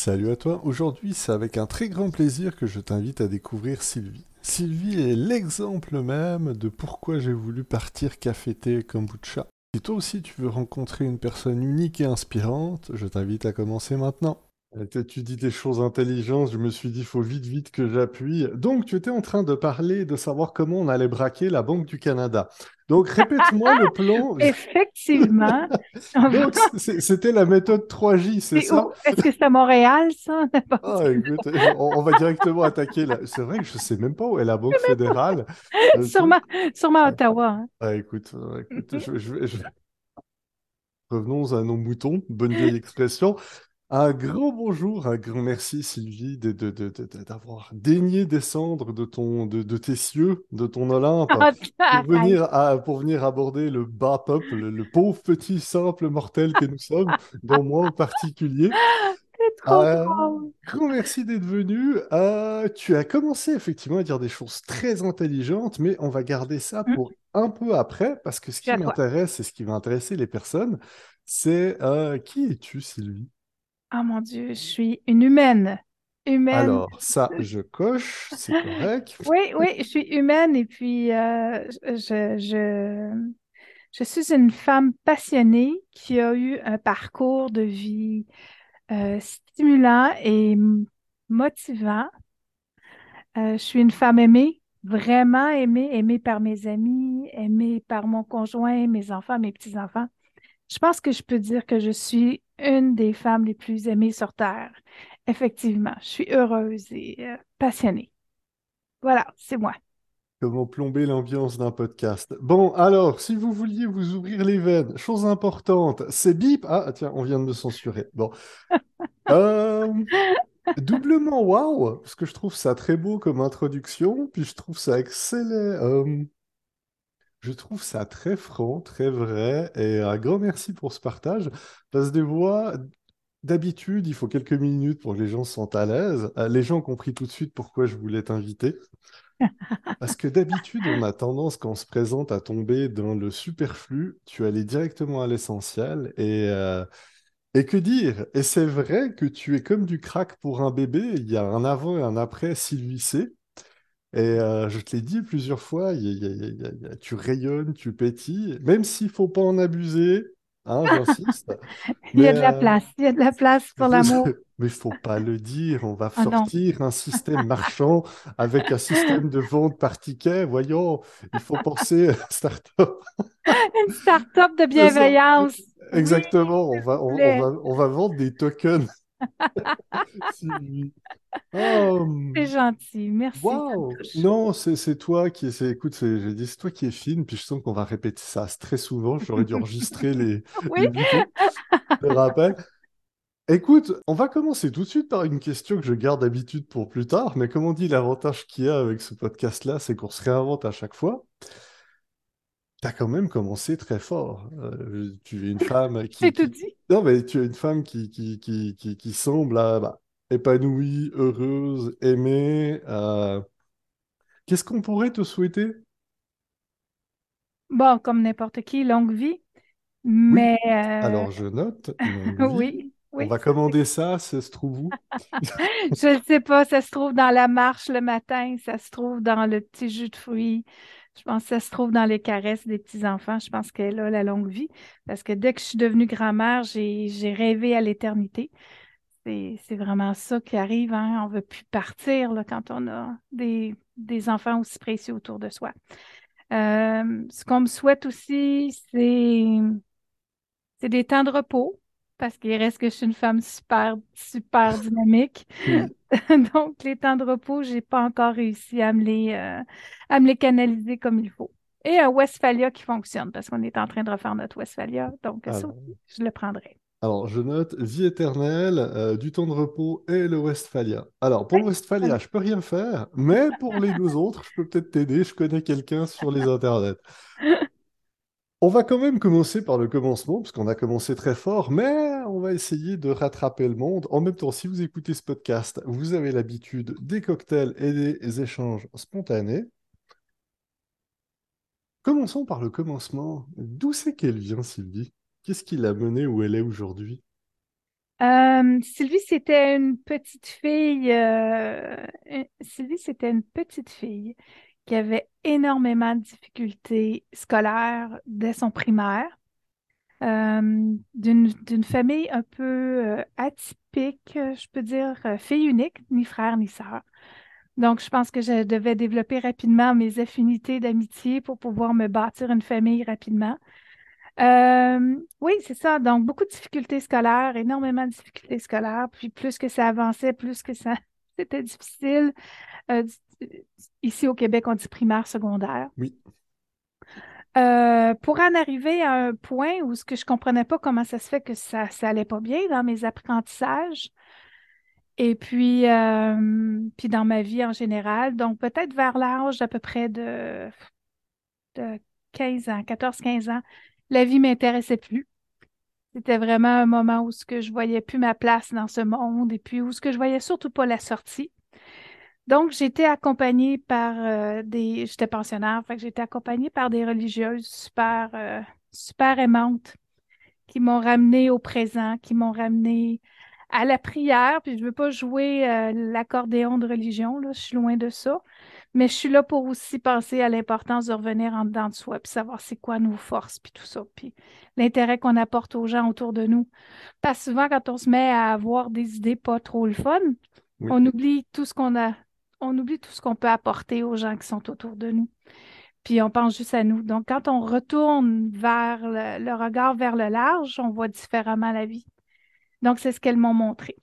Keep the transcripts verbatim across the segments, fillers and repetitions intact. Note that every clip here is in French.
Salut à toi. Aujourd'hui, c'est avec un très grand plaisir que je t'invite à découvrir Sylvie. Sylvie est l'exemple même de pourquoi j'ai voulu partir café-thé kombucha. Si toi aussi tu veux rencontrer une personne unique et inspirante, je t'invite à commencer maintenant. Euh, toi, tu dis des choses intelligentes, je me suis dit, il faut vite, vite que j'appuie. Donc, tu étais en train de parler de savoir comment on allait braquer la Banque du Canada. Donc, répète-moi le plan. Effectivement. On va- Donc, c- c'était la méthode trois J, c'est C'est ça? où? Est-ce que c'est à Montréal, ça? N'importe Ah, écoute, on, on va directement attaquer là. C'est vrai que je sais même pas où est la Banque fédérale. quel. Euh, tu- Sûrement, sûrement à Ah, Ottawa, hein. ah, écoute, euh, écoute, je, je vais- je- revenons à nos moutons, bonne vieille expression. Un grand bonjour, un grand merci Sylvie de, de- de- de- de- d'avoir daigné descendre de ton, de, de tes cieux, de ton Olympe, pour Arrête. venir, à, pour venir aborder le bas peuple, le pauvre petit simple mortel que nous sommes, dont moi en particulier. C'est trop Euh, drôle. Grand merci d'être venu. Euh, tu as commencé effectivement à dire des choses très intelligentes, mais on va garder ça Hum, pour un peu après, parce que ce C'est qui à toi. m'intéresse et ce qui va intéresser les personnes, c'est euh, qui es-tu, Sylvie? Oh mon Dieu, je suis une humaine. Humaine. Alors, ça, je coche, c'est correct. Oui, oui, je suis humaine et puis euh, je, je, je suis une femme passionnée qui a eu un parcours de vie euh, stimulant et m- motivant. Euh, je suis une femme aimée, vraiment aimée, aimée par mes amis, aimée par mon conjoint, mes enfants, mes petits-enfants. Je pense que je peux dire que je suis une des femmes les plus aimées sur Terre. Effectivement, je suis heureuse et euh, passionnée. Voilà, c'est moi. Comment plomber l'ambiance d'un podcast. Bon, alors, si vous vouliez vous ouvrir les veines, chose importante, c'est bip. Ah, tiens, on vient de me censurer. Bon. Euh, Doublement waouh, parce que je trouve ça très beau comme introduction, puis je trouve ça excellent. euh, je trouve ça très franc, très vrai, et un grand merci pour ce partage. Parce que des voix, d'habitude, il faut quelques minutes pour que les gens se sentent à l'aise. Euh, Les gens ont compris tout de suite pourquoi je voulais t'inviter. Parce que d'habitude, on a tendance, quand on se présente, à tomber dans le superflu. Tu allais directement à l'essentiel, et, euh, et que dire? Et c'est vrai que tu es comme du crack pour un bébé. Il y a un avant et un après Sylvie C. Et euh, je te l'ai dit plusieurs fois, il y a- il y a- il y a- il y a- il y a- tu rayonnes, tu pétilles, même s'il faut pas en abuser, hein, j'insiste. Il y Mais a de la euh, place, il y a de la place pour l'amour. mais faut pas le dire. On va Ah non, sortir un système marchand avec un système de vente par ticket. Voyons, il faut penser à start-up. une start-up de C'est ça. bienveillance. Oui, Exactement. On s'il va, vous on, on plaît. va, on va vendre des tokens. Sylvie. Oh, C'est gentil. Merci, ça me waouh! touche. Non, c'est c'est toi qui c'est écoute, c'est j'ai dit c'est toi qui es fine, puis je sens qu'on va répéter ça très souvent. J'aurais dû enregistrer les, Oui. les bipos, je te rappelle. Écoute, on va commencer tout de suite par une question que je garde d'habitude pour plus tard, mais comme on dit, l'avantage qu'il y a avec ce podcast-là, c'est qu'on se réinvente à chaque fois. Tu as quand même commencé très fort. Euh, tu es une femme qui, J'ai tout qui... dit. Non, mais tu es une femme qui, qui, qui, qui, qui semble euh, bah, épanouie, heureuse, aimée. euh, Qu'est-ce qu'on pourrait te souhaiter? Bon, comme n'importe qui, longue vie. Oui, Mais euh, alors je note, longue vie. oui, On oui, va ça c'est. commander ça, ça se trouve où? Je ne sais pas, ça se trouve dans la marche le matin, ça se trouve dans le petit jus de fruits. Je pense que ça se trouve dans les caresses des petits-enfants. Je pense qu'elle a la longue vie. Parce que dès que je suis devenue grand-mère, j'ai, j'ai rêvé à l'éternité. C'est, c'est vraiment ça qui arrive, hein. On ne veut plus partir là, quand on a des, des enfants aussi précieux autour de soi. Euh, ce qu'on me souhaite aussi, c'est, c'est des temps de repos, parce qu'il reste que je suis une femme super, super dynamique. Oui. Donc, les temps de repos, je n'ai pas encore réussi à me les, euh, à me les canaliser comme il faut. Et un Westphalia qui fonctionne, parce qu'on est en train de refaire notre Westphalia. Donc, ça Alors, aussi, je le prendrai. alors, je note vie éternelle, euh, du temps de repos et le Westphalia. Alors, pour Oui, le voilà. Westphalia, je peux rien faire, mais pour les deux autres, je peux peut-être t'aider. Je connais quelqu'un sur les internets. On va quand même commencer par le commencement, parce qu'on a commencé très fort, mais on va essayer de rattraper le monde. En même temps, si vous écoutez ce podcast, vous avez l'habitude des cocktails et des échanges spontanés. Commençons par le commencement. D'où c'est qu'elle vient, Sylvie? Qu'est-ce qui l'a menée où elle est aujourd'hui? Euh, Sylvie, c'était une petite fille. euh, une- Sylvie, c'était une petite fille qui avait énormément de difficultés scolaires dès son primaire, euh, d'une d'une famille un peu euh, atypique, euh, je peux dire, euh, fille unique, ni frère ni sœur. Donc, je pense que je devais développer rapidement mes affinités d'amitié pour pouvoir me bâtir une famille rapidement. Euh, oui, c'est ça. Donc, beaucoup de difficultés scolaires, énormément de difficultés scolaires. Puis, plus que ça avançait, plus que ça c'était difficile. Euh, d- ici au Québec, on dit primaire, secondaire. Oui, Euh, pour en arriver à un point où ce que je comprenais pas comment ça se fait que ça, ça allait pas bien dans mes apprentissages et puis, euh, puis dans ma vie en général. Donc, peut-être vers l'âge à peu près de, de quinze ans, quatorze quinze ans, la vie m'intéressait plus. C'était vraiment un moment où ce que je voyais plus ma place dans ce monde et puis où ce que je voyais surtout pas la sortie. Donc, j'étais accompagnée par euh, des... J'étais pensionnaire, fait que j'étais accompagnée par des religieuses super, euh, super aimantes qui m'ont ramenée au présent, qui m'ont ramenée à la prière. Puis je veux pas jouer euh, l'accordéon de religion, là, je suis loin de ça. Mais je suis là pour aussi penser à l'importance de revenir en dedans de soi, puis savoir c'est quoi nos forces, puis tout ça, puis l'intérêt qu'on apporte aux gens autour de nous. Parce que souvent, quand on se met à avoir des idées pas trop le fun, oui, on oublie tout ce qu'on a, on oublie tout ce qu'on peut apporter aux gens qui sont autour de nous. Puis on pense juste à nous. Donc, quand on retourne vers le, le regard vers le large, on voit différemment la vie. Donc, c'est ce qu'elles m'ont montré.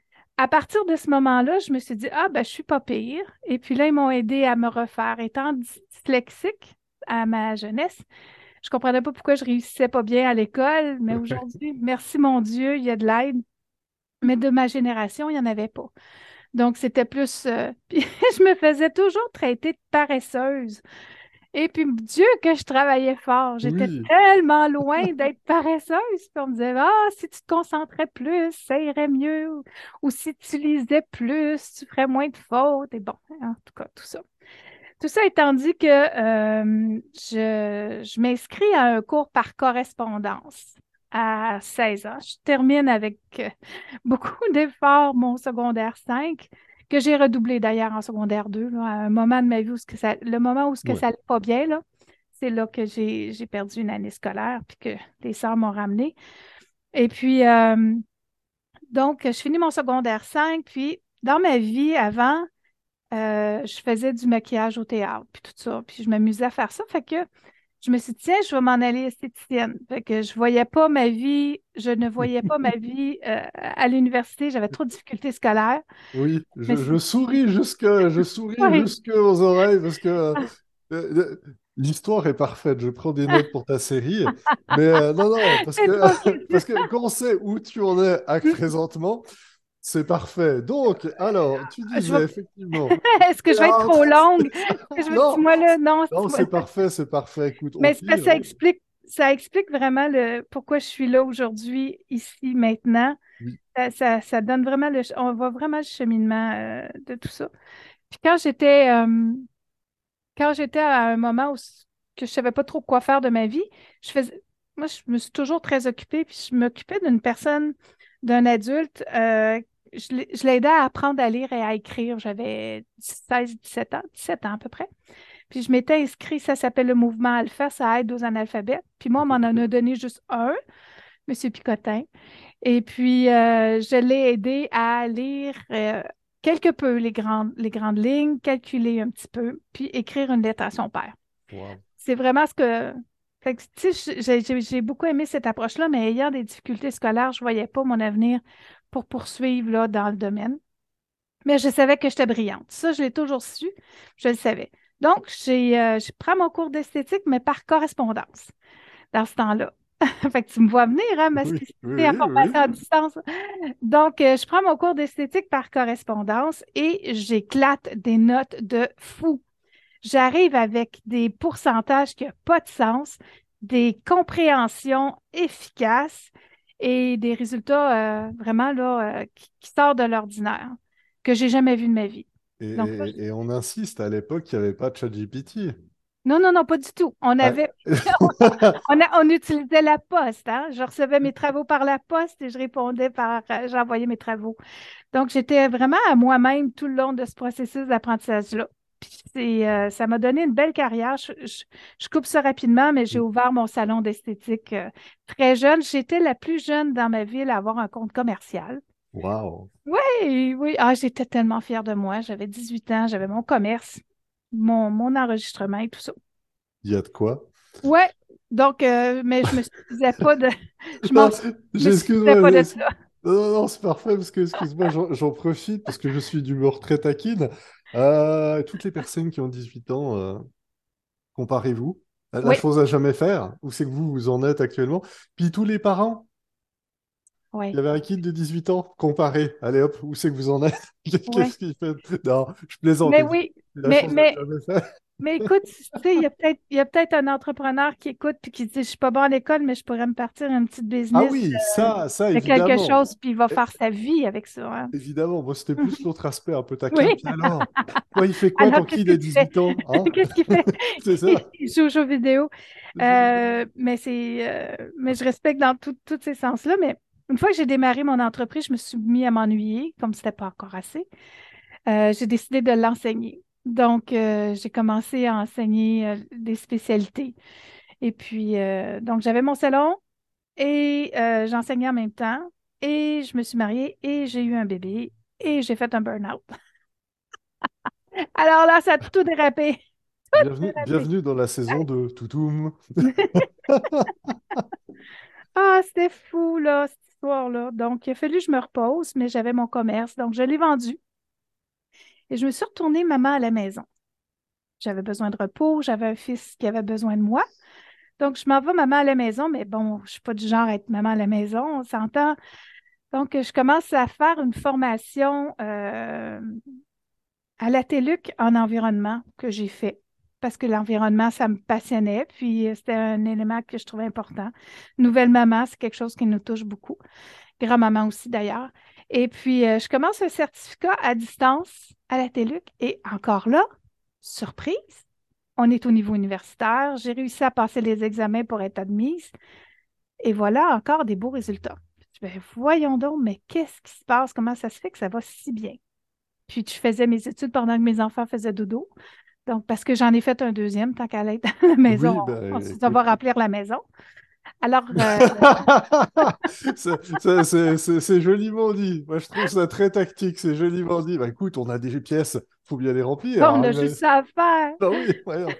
À partir de ce moment-là, je me suis dit, ah, ben, je suis pas pire. Et puis là, ils m'ont aidé à me refaire. Étant dyslexique à ma jeunesse, je comprenais pas pourquoi je réussissais pas bien à l'école, mais aujourd'hui, merci mon Dieu, il y a de l'aide. Mais de ma génération, il n'y en avait pas. Donc, c'était plus... euh, Puis je me faisais toujours traiter de paresseuse. Et puis, Dieu, que je travaillais fort. J'étais oui, tellement loin d'être paresseuse. Puis on me disait, ah, si tu te concentrais plus, ça irait mieux. Ou, ou si tu lisais plus, tu ferais moins de fautes. Et bon, en tout cas, tout ça. Tout ça étant dit que euh, je, je m'inscris à un cours par correspondance à seize ans. Je termine avec euh, beaucoup d'efforts mon secondaire cinq, que j'ai redoublé d'ailleurs en secondaire deux, là, à un moment de ma vie où ce que ça, le moment où ce que ouais. ça allait pas bien, là, c'est là que j'ai, j'ai perdu une année scolaire, puis que les sœurs m'ont ramenée. Et puis, euh, donc, je finis mon secondaire cinq, puis dans ma vie avant, euh, je faisais du maquillage au théâtre, puis tout ça, puis je m'amusais à faire ça. Fait que je me suis dit, tiens, je vais m'en aller esthéticienne. Fait que je voyais pas ma vie, je ne voyais pas ma vie euh, à l'université. J'avais trop de difficultés scolaires. Oui, Je me je, suis je dit, souris jusque, je souris oui, jusque aux oreilles parce que euh, euh, l'histoire est parfaite. Je prends des notes pour ta série, mais euh, non, non, parce c'est que trop plaisir. parce que quand on sait où tu en es ac- présentement, c'est parfait. Donc, alors, tu Je disais vais... effectivement Est-ce que je vais être trop théâtre. longue? c'est ça. Est-ce que je vais... Non, Dis-moi là, non, non, dis-moi c'est là. parfait, c'est parfait. Écoute, au Mais c'est parce pire, que ça explique, ça explique vraiment le pourquoi je suis là aujourd'hui, ici, maintenant. oui, Ça, ça, ça donne vraiment le, ch- on voit vraiment le cheminement euh, de tout ça. Puis quand j'étais euh, quand j'étais à un moment où s- que je savais pas trop quoi faire de ma vie, je faisais, moi, je me suis toujours très occupée, puis je m'occupais d'une personne, d'un adulte. Euh, je l'ai- je l'aidais à apprendre à lire et à écrire. J'avais seize, dix-sept ans, dix-sept ans à peu près. Puis je m'étais inscrite, ça s'appelle le mouvement Alpha, ça aide aux analphabètes. Puis moi, on m'en en a donné juste un, M. Picotin. Et puis, euh, je l'ai aidé à lire euh, quelque peu les grandes, les grandes lignes, calculer un petit peu, puis écrire une lettre à son père. wow. C'est vraiment ce que... Fait que, tu sais, j'ai j'ai- j'ai beaucoup aimé cette approche-là, mais ayant des difficultés scolaires, je ne voyais pas mon avenir pour poursuivre là, dans le domaine. Mais je savais que j'étais brillante. Ça, je l'ai toujours su. Je le savais. Donc, j'ai, euh, je prends mon cours d'esthétique, mais par correspondance dans ce temps-là. Fait que tu me vois venir, hein, ma Oui, oui, spécificité en oui, oui. formation à distance. Donc, euh, je prends mon cours d'esthétique par correspondance et j'éclate des notes de fou. J'arrive avec des pourcentages qui n'ont pas de sens, des compréhensions efficaces et des résultats euh, vraiment là, euh, qui, qui sortent de l'ordinaire, que j'ai jamais vu de ma vie. Et, Donc, là, et- et on insiste, à l'époque, il n'y avait pas de ChatGPT. Non, non, non, pas du tout. On Ah. avait, on, a- on utilisait la poste, hein. Je recevais mes travaux par la poste et je répondais par, euh, j'envoyais mes travaux. Donc, j'étais vraiment à moi-même tout le long de ce processus d'apprentissage-là. Puis c'est, euh, ça m'a donné une belle carrière. Je, je- je coupe ça rapidement, mais j'ai ouvert mon salon d'esthétique euh, très jeune. J'étais la plus jeune dans ma ville à avoir un compte commercial. Waouh, Oui, oui. Ah, j'étais tellement fière de moi. J'avais dix-huit ans, j'avais mon commerce, mon, mon enregistrement et tout ça. il y a de quoi. Ouais. Donc, euh, mais je me suffisais pas de, je m'en Non, suis- je me j'ai- suffisais excuse-moi, pas de j'ai- ça. non, non, non, c'est parfait parce que, excuse-moi, j'en j'en profite parce que je suis d'humeur très taquine. Euh, toutes les personnes qui ont dix-huit ans, euh, comparez-vous. La la Oui, chose à jamais faire, où c'est que vous, vous en êtes actuellement. Puis tous les parents qui oui, avaient un kid de dix-huit ans, comparez. Allez hop, où c'est que vous en êtes? oui. Qu'est-ce qu'il fait? Non, je plaisante, Mais évidemment. oui, C'est la mais, chose à mais jamais faire. Mais écoute, tu sais, il y a peut-être, il y a peut-être un entrepreneur qui écoute puis qui dit, je suis pas bon à l'école, mais je pourrais me partir une petite Ah business oui, euh, ça, ça, de quelque évidemment. chose, puis il va É- faire sa vie avec ça, hein. Évidemment, moi, c'était plus l'autre aspect un peu taquin. Oui. Puis alors, toi, il fait quoi Alors, ton qu'est-ce kid que à tu fais? dix-huit ans? Hein? Qu'est-ce qu'il fait? C'est ça. Il joue aux jeux vidéo. C'est ça. Euh, mais c'est, euh, mais je respecte dans tout- tous ces sens-là. Mais une fois que j'ai démarré mon entreprise, je me suis mis à m'ennuyer, comme c'était pas encore assez. Euh, j'ai décidé de l'enseigner. Donc, euh, j'ai commencé à enseigner euh, des spécialités. Et puis, euh, donc, j'avais mon salon et euh, j'enseignais en même temps. Et je me suis mariée et j'ai eu un bébé et j'ai fait un burn-out. Alors là, ça a tout dérapé. Bienvenue, Dérapé. bienvenue dans la saison de Toutoum. Ah, c'était fou, là, cette histoire-là. Donc, il a fallu que je me repose, mais j'avais mon commerce. Donc, je l'ai vendu et je me suis retournée maman à la maison. J'avais besoin de repos, j'avais un fils qui avait besoin de moi. Donc, je m'en vais maman à la maison, mais bon, je ne suis pas du genre à être maman à la maison, on s'entend. Donc, je commence à faire une formation euh, à la TELUC en environnement que j'ai fait parce que l'environnement, ça me passionnait, puis euh, c'était un élément que je trouvais important. Nouvelle maman, c'est quelque chose qui nous touche beaucoup. Grand-maman aussi, d'ailleurs. Et puis, euh, je commence un certificat à distance à la TELUC et encore là, surprise, on est au niveau universitaire. J'ai réussi à passer les examens pour être admise. Et voilà encore des beaux résultats. Je dis, ben, voyons donc, mais qu'est-ce qui se passe? Comment ça se fait que ça va si bien? Puis, je faisais mes études pendant que mes enfants faisaient dodo. Donc, parce que j'en ai fait un deuxième, tant qu'à être à la maison, Oui, ben on, on se va écoute. remplir la maison. Alors, euh, C'est c'est- c'est- c'est- c'est joliment dit. Moi, je trouve ça très tactique. C'est joliment dit. Bah, écoute, on a des pièces, faut bien les remplir. on Hein, a mais- juste ça à faire. Bah oui, voyons.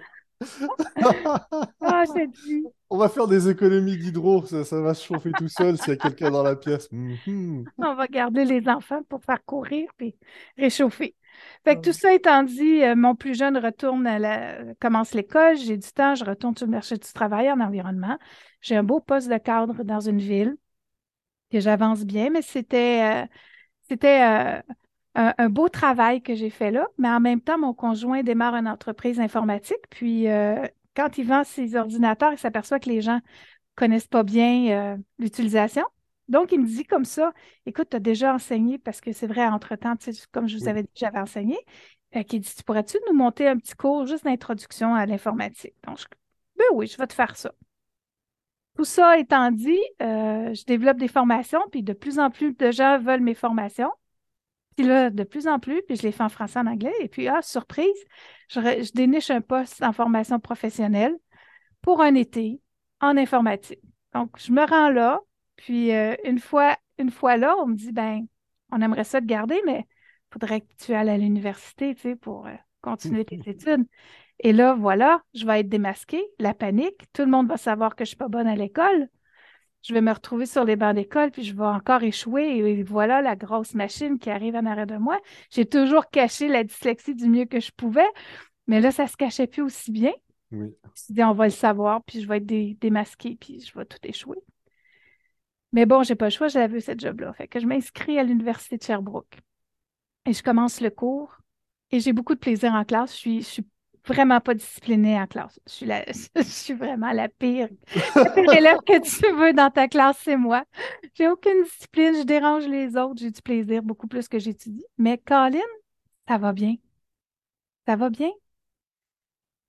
Ah, je te dis, On va faire des économies d'hydro. Ça, ça va se chauffer tout seul s'il y a quelqu'un dans la pièce. Mhm. on va garder les enfants pour faire courir puis réchauffer. Fait que tout ça étant dit, euh, mon plus jeune retourne à la, commence l'école, j'ai du temps, je retourne sur le marché du travail en environnement. J'ai un beau poste de cadre dans une ville que j'avance bien, mais c'était euh, c'était euh, un, un beau travail que j'ai fait là. Mais en même temps, mon conjoint démarre une entreprise informatique, puis euh, quand il vend ses ordinateurs, il s'aperçoit que les gens connaissent pas bien euh, l'utilisation. Donc, il me dit comme ça, écoute, tu as déjà enseigné, parce que c'est vrai, entre-temps, tu sais, comme je vous Oui. avais dit, j'avais enseigné. Fait qu'il dit, tu pourrais-tu nous monter un petit cours juste d'introduction à l'informatique? Donc, je, ben oui, je vais te faire ça. Tout ça étant dit, euh, je développe des formations, puis de plus en plus de gens veulent mes formations. Puis là, de plus en plus, puis je les fais en français, en anglais. Et puis, ah, surprise, je, re- je déniche un poste en formation professionnelle pour un été en informatique. Donc, je me rends là, puis euh, une fois, une fois là, on me dit, ben, on aimerait ça te garder, mais il faudrait que tu ailles à l'université, tu sais, pour euh, continuer tes études. Et là, voilà, je vais être démasquée, la panique, tout le monde va savoir que je ne suis pas bonne à l'école. Je vais me retrouver sur les bancs d'école, puis je vais encore échouer. Et voilà la grosse machine qui arrive en arrière de moi. J'ai toujours caché la dyslexie du mieux que je pouvais, mais là, ça ne se cachait plus aussi bien. Oui. Je me suis dit, on va le savoir, puis je vais être dé- démasquée, puis je vais tout échouer. Mais bon, j'ai pas le choix, j'avais cette job-là. Fait que je m'inscris à l'Université de Sherbrooke et je commence le cours et j'ai beaucoup de plaisir en classe. Je suis, je suis vraiment pas disciplinée en classe. Je suis, la- je suis vraiment la pire. La pire élève que tu veux dans ta classe, c'est moi. J'ai aucune discipline, je dérange les autres, j'ai du plaisir beaucoup plus que j'étudie. Mais Colin, ça va bien. Ça va bien.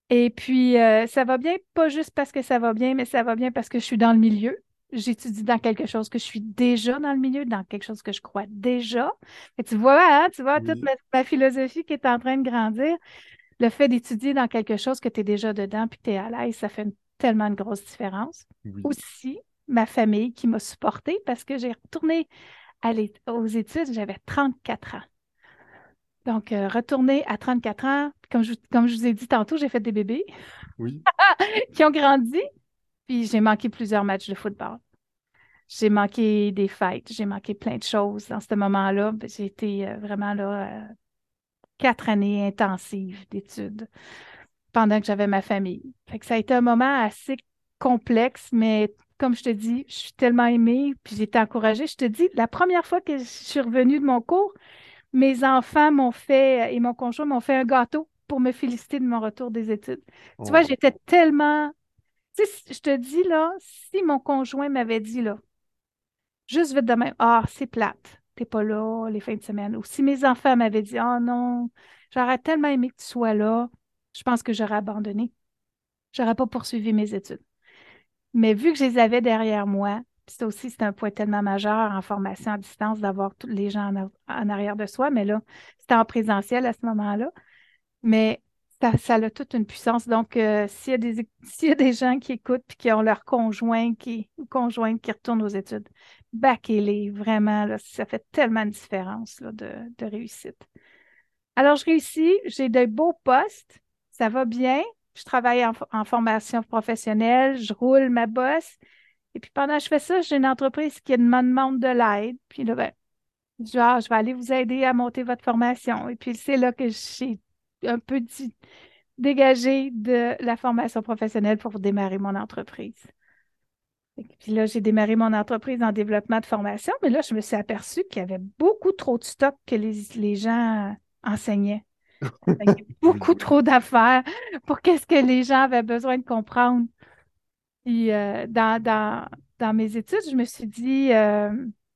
Et puis, euh, ça va bien, pas juste parce que ça va bien, mais ça va bien parce que je suis dans le milieu. J'étudie dans quelque chose que je suis déjà dans le milieu, dans quelque chose que je crois déjà. Et tu vois, hein, tu vois toute Oui, ma, ma philosophie qui est en train de grandir. Le fait d'étudier dans quelque chose que tu es déjà dedans puis que tu es à l'aise, ça fait une- tellement une grosse différence. oui, Aussi, ma famille qui m'a supportée parce que j'ai retourné à l'é- aux études, j'avais trente-quatre ans. Donc, euh, retourner à trente-quatre ans, puis comme je, comme je vous ai dit tantôt, j'ai fait des bébés oui, qui ont grandi, puis j'ai manqué plusieurs matchs de football. J'ai manqué des fêtes, j'ai manqué plein de choses dans ce moment-là. Ben, J'ai été euh, vraiment là, euh, quatre années intensives d'études pendant que j'avais ma famille. Fait que ça a été un moment assez complexe, mais comme je te dis, je suis tellement aimée, puis j'ai été encouragée. Je te dis, la première fois que je suis revenue de mon cours, mes enfants m'ont fait, et mon conjoint m'ont fait un gâteau pour me féliciter de mon retour des études. Tu vois, oh, j'étais tellement... Tu sais, je te dis, là, si mon conjoint m'avait dit, là, juste vite de même, ah, c'est plate, t'es pas là les fins de semaine. Ou si mes enfants m'avaient dit, oh non, j'aurais tellement aimé que tu sois là, je pense que j'aurais abandonné. J'aurais pas poursuivi mes études. Mais vu que je les avais derrière moi, puis ça aussi, c'est un point tellement majeur en formation à distance d'avoir tous les gens en, en arrière de soi, mais là, c'était en présentiel à ce moment-là. Mais ça, ça a toute une puissance. Donc, euh, s'il y a des, s'il y a des gens qui écoutent et qui ont leur conjoint qui, ou conjointe qui retourne aux études, baquez-les, vraiment, là, ça fait tellement de différence là, de, de réussite. Alors, je réussis, j'ai de beaux postes, ça va bien. Je travaille en, en formation professionnelle, je roule ma bosse. Et puis pendant que je fais ça, j'ai une entreprise qui me demande de l'aide. Puis là, ben, genre, je vais aller vous aider à monter votre formation. Et puis c'est là que j'ai un peu dit- dégagé de la formation professionnelle pour démarrer mon entreprise. Et puis là, j'ai démarré mon entreprise en développement de formation, mais là, je me suis aperçue qu'il y avait beaucoup trop de stock que les, les gens enseignaient. Il y a oui, beaucoup trop d'affaires pour qu'est-ce que les gens avaient besoin de comprendre. Puis euh, dans, dans, dans mes études, je me suis dit, euh,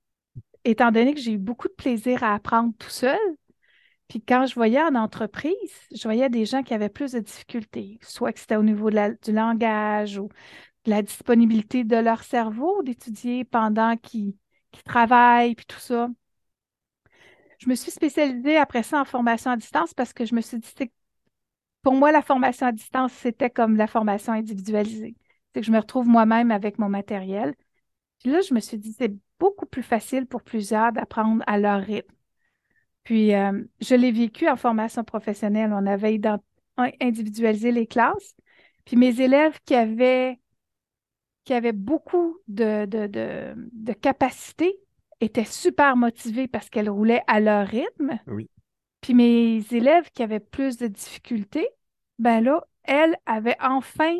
étant donné que j'ai eu beaucoup de plaisir à apprendre tout seul, puis quand je voyais en entreprise, je voyais des gens qui avaient plus de difficultés, soit que c'était au niveau de la- du langage ou de la disponibilité de leur cerveau d'étudier pendant qu'ils qu'ils travaillent, puis tout ça. Je me suis spécialisée après ça en formation à distance parce que je me suis dit, c'est- pour moi, la formation à distance, c'était comme la formation individualisée. C'est que je me retrouve moi-même avec mon matériel. Puis là, je me suis dit, c'est beaucoup plus facile pour plusieurs d'apprendre à leur rythme. Puis, euh, je l'ai vécu en formation professionnelle. On avait ident- individualisé les classes. Puis, mes élèves qui avaient, qui avaient beaucoup de, de, de, de capacités étaient super motivés parce qu'elles roulaient à leur rythme. oui, Puis, mes élèves qui avaient plus de difficultés, ben là, elles avaient enfin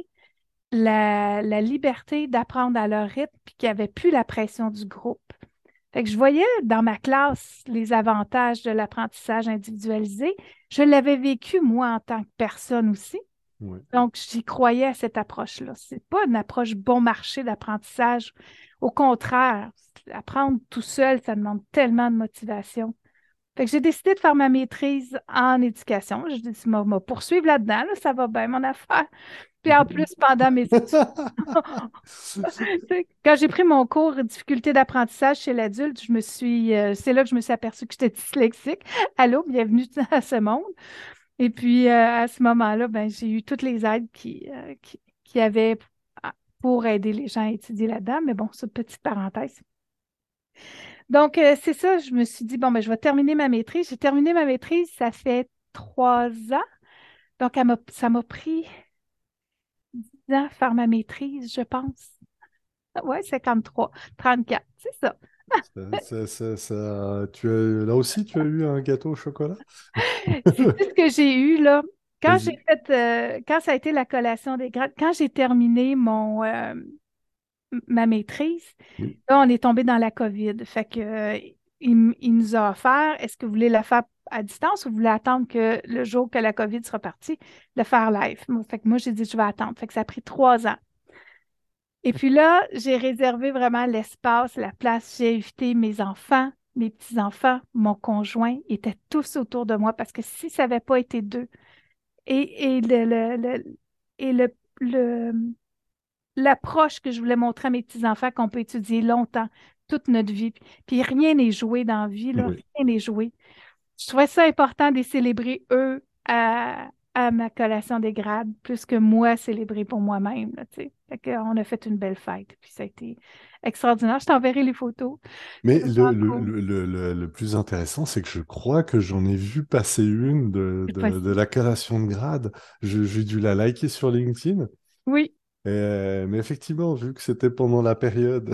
la, la liberté d'apprendre à leur rythme puis qui n'avaient plus la pression du groupe. Fait que je voyais dans ma classe les avantages de l'apprentissage individualisé. Je l'avais vécu moi en tant que personne aussi. oui. Donc, j'y croyais à cette approche-là. C'est pas une approche bon marché d'apprentissage. Au contraire, apprendre tout seul, ça demande tellement de motivation. Fait que j'ai décidé de faire ma maîtrise en éducation. Je dis, tu m'as poursuivre là-dedans, là, ça va bien, mon affaire. Puis en plus, pendant mes études, quand j'ai pris mon cours difficulté d'apprentissage chez l'adulte, je me suis, euh, c'est là que je me suis aperçue que j'étais dyslexique. Allô, bienvenue à ce monde. Et puis euh, à ce moment-là, ben, j'ai eu toutes les aides qui, euh, qui, qui avaient pour aider les gens à étudier là-dedans. Mais bon, c'est une petite parenthèse. Donc, euh, c'est ça, je me suis dit, bon, ben, je vais terminer ma maîtrise. J'ai terminé ma maîtrise, ça fait trois ans. Donc, elle m'a- ça m'a pris dix ans à faire ma maîtrise, je pense. Ouais, cinquante-trois, trente-quatre, c'est ça. Ça- ça- ça- ça- tu as, là aussi, tu as eu un gâteau au chocolat? C'est tout ce que j'ai eu, là. Quand j'ai Vas-y. fait, euh, quand ça a été la collation des grades, quand j'ai terminé mon, euh, m- ma maîtrise, Oui, là, on est tombé dans la COVID. Fait que, euh, il, m- il nous a offert, est-ce que vous voulez la faire à distance ou vous voulez attendre que le jour que la COVID sera partie, le faire live? Moi, fait que moi, j'ai dit, je vais attendre. Fait que ça a pris trois ans. Et puis là, j'ai réservé vraiment l'espace, la place. J'ai invité mes enfants, mes petits-enfants, mon conjoint. Ils étaient tous autour de moi parce que si ça n'avait pas été d'eux, et, et le, le- le- et le, le, l'approche que je voulais montrer à mes petits-enfants qu'on peut étudier longtemps, toute notre vie. Puis, puis rien n'est joué dans la vie, là, Oui. rien n'est joué. Je trouvais ça important de les célébrer, eux, à, à ma collation des grades, plus que moi célébrer pour moi-même, là, tu sais. Fait qu'on a fait une belle fête, puis ça a été extraordinaire. Je t'enverrai les photos. Mais C'est le, vraiment le, cool. le, le, le- le plus intéressant, c'est que je crois que j'en ai vu passer une de, C'est de, de possible. la création de grade. Je- J'ai dû la liker sur LinkedIn. Oui. Et, euh, mais effectivement, vu que c'était pendant la période,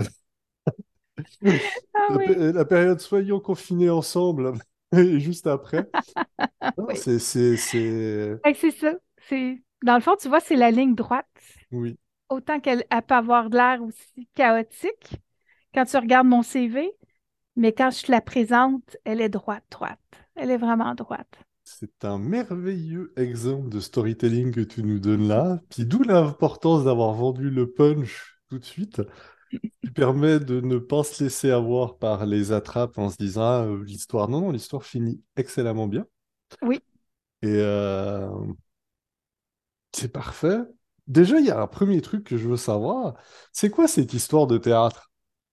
Ah la, oui. pé- la période soyons confinés ensemble, et juste après, Ah non, oui. c'est, c'est, c'est... Fait que c'est ça. C'est... Dans le fond, tu vois, c'est la ligne droite. Oui, Autant qu'elle elle peut avoir de l'air aussi chaotique quand tu regardes mon C V, mais quand je te la présente, elle est droite, droite. Elle est vraiment droite. c'est un merveilleux exemple de storytelling que tu nous donnes là. Puis d'où l'importance d'avoir vendu le punch tout de suite, qui permet de ne pas se laisser avoir par les attrapes en se disant ah, euh, l'histoire. Non, non, l'histoire finit excellemment bien. Oui. Et euh, c'est parfait. Déjà, il y a un premier truc que je veux savoir. C'est quoi cette histoire de théâtre?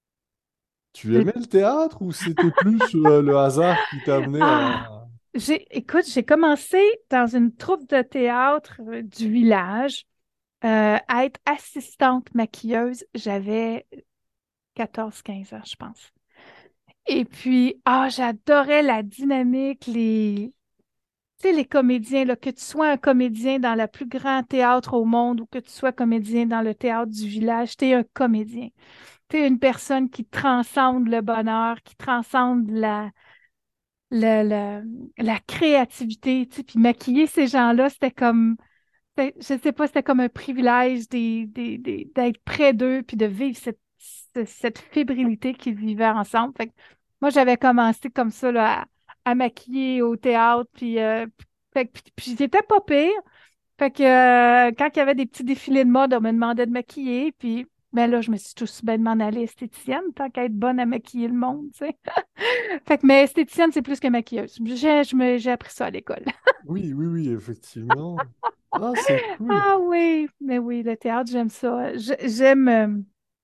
Tu De- aimais le théâtre ou c'était plus euh, le hasard qui t'a amené Ah! à... J'ai, écoute, j'ai commencé dans une troupe de théâtre euh, du village euh, à être assistante maquilleuse. J'avais quatorze quinze ans, je pense. Et puis, ah, j'adorais la dynamique, les, tu sais, les comédiens, là, que tu sois un comédien dans le plus grand théâtre au monde ou que tu sois comédien dans le théâtre du village, tu es un comédien. Tu es une personne qui transcende le bonheur, qui transcende la, la, la, la créativité, tu sais. Puis maquiller ces gens-là, c'était comme, c'était- je sais pas, c'était comme un privilège des, des- des- d'être près d'eux puis de vivre cette, ce- cette fébrilité qu'ils vivaient ensemble. Fait que moi, j'avais commencé comme ça là, à, à maquiller au théâtre, puis, euh, fait que- puis, puis j'étais pas pire. Fait que euh, quand il y avait des petits défilés de mode, on me demandait de maquiller, puis ben là, je me suis tout bien m'en aller esthéticienne, tant qu'à être bonne à maquiller le monde, tu sais. Fait que, mais esthéticienne, c'est plus que maquilleuse. J'ai, je me- j'ai appris ça à l'école. Oui, oui, oui, effectivement. Ah, c'est cool. Ah oui, mais oui, le théâtre, j'aime ça. Je- J'aime, euh,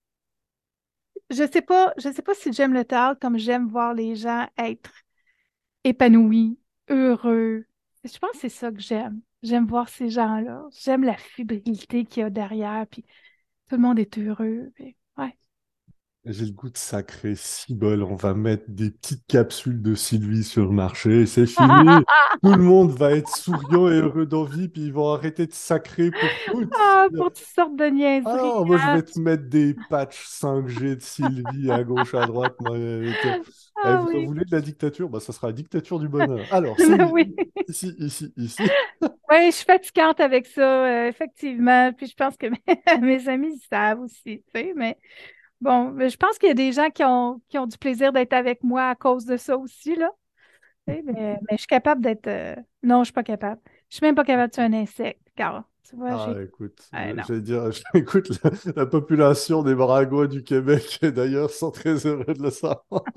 je sais pas, je sais pas si j'aime le théâtre comme j'aime voir les gens être épanouis, heureux. Je pense que c'est ça que j'aime. J'aime voir ces gens-là. J'aime la fébrilité qu'il y a derrière, puis tout le monde est heureux. Puis, ouais. J'ai le goût de sacrer cibole. On va mettre des petites capsules de Sylvie sur le marché et c'est fini. Tout le monde va être souriant et heureux d'envie, puis ils vont arrêter de sacrer pour toutes. Ah, pour toutes sortes de niaiseries, Alors, moi, je hein? vais te mettre des patchs cinq G de Sylvie à gauche, à droite. Moi, euh, te- Eh, Ah vous en oui, voulez de la dictature? Bah, ça sera la dictature du bonheur. Alors, mais Sylvie, oui. ici, ici, ici. Oui, je suis fatigante avec ça, euh, effectivement. Puis je pense que mes, mes amis ils savent aussi, tu sais, mais bon, mais je pense qu'il y a des gens qui ont, qui ont du plaisir d'être avec moi à cause de ça aussi, là. Tu sais, mais, mais je suis capable d'être. euh, Non, je suis pas capable. Je suis même pas capable de tuer un insecte, car tu vois, Ah, j'ai. écoute, Ah, je- non. j'allais dire, écoute, la, la population des Baragouins du Québec, d'ailleurs, sont très heureux de le savoir.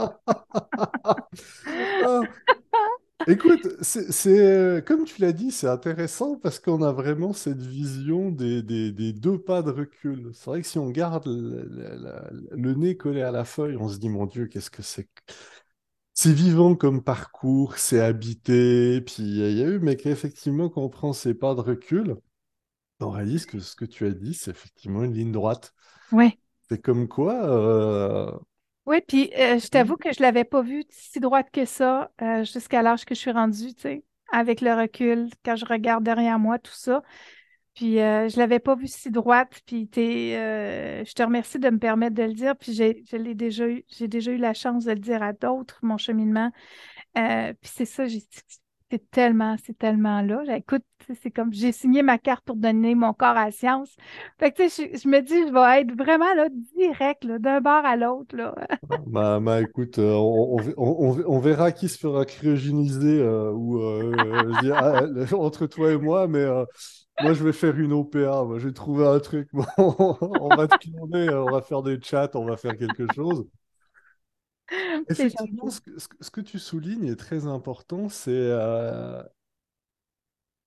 Ah, écoute, c'est, c'est, euh, comme tu l'as dit, c'est intéressant parce qu'on a vraiment cette vision des, des- des deux pas de recul. C'est vrai que si on garde le, le- le- le nez collé à la feuille, on se dit, mon Dieu, qu'est-ce que c'est que... C'est vivant comme parcours, c'est habité, puis il y a eu, mais qu'effectivement, quand on prend ces pas de recul, on réalise que ce que tu as dit, c'est effectivement une ligne droite. Oui. C'est comme quoi, euh, Oui, puis euh, je oui, t'avoue que je l'avais pas vue si droite que ça euh, jusqu'à l'âge que je suis rendue, tu sais, avec le recul, quand je regarde derrière moi, tout ça. Puis euh, je l'avais pas vue si droite, puis t'es, euh, je te remercie de me permettre de le dire, puis j'ai, je l'ai déjà eu, j'ai déjà eu la chance de le dire à d'autres, mon cheminement. Euh, puis c'est ça, j'ai c'est tellement, c'est tellement là. J'ai- Écoute, c'est comme j'ai signé ma carte pour donner mon corps à la science. Fait que tu sais, je, je me dis, je vais être vraiment là, direct, là, d'un bord à l'autre, là. bah, bah, écoute, euh, on, on, on- on verra qui se fera cryogéniser euh, ou euh, je dis, ah, euh, entre toi et moi, mais euh, moi je vais faire une O P A, moi j'ai trouvé un truc, bon, on va te cloner, euh, on va faire des chats, on va faire quelque chose. C'est Effectivement, gentil. ce que, ce que- ce que tu soulignes est très important, c'est euh,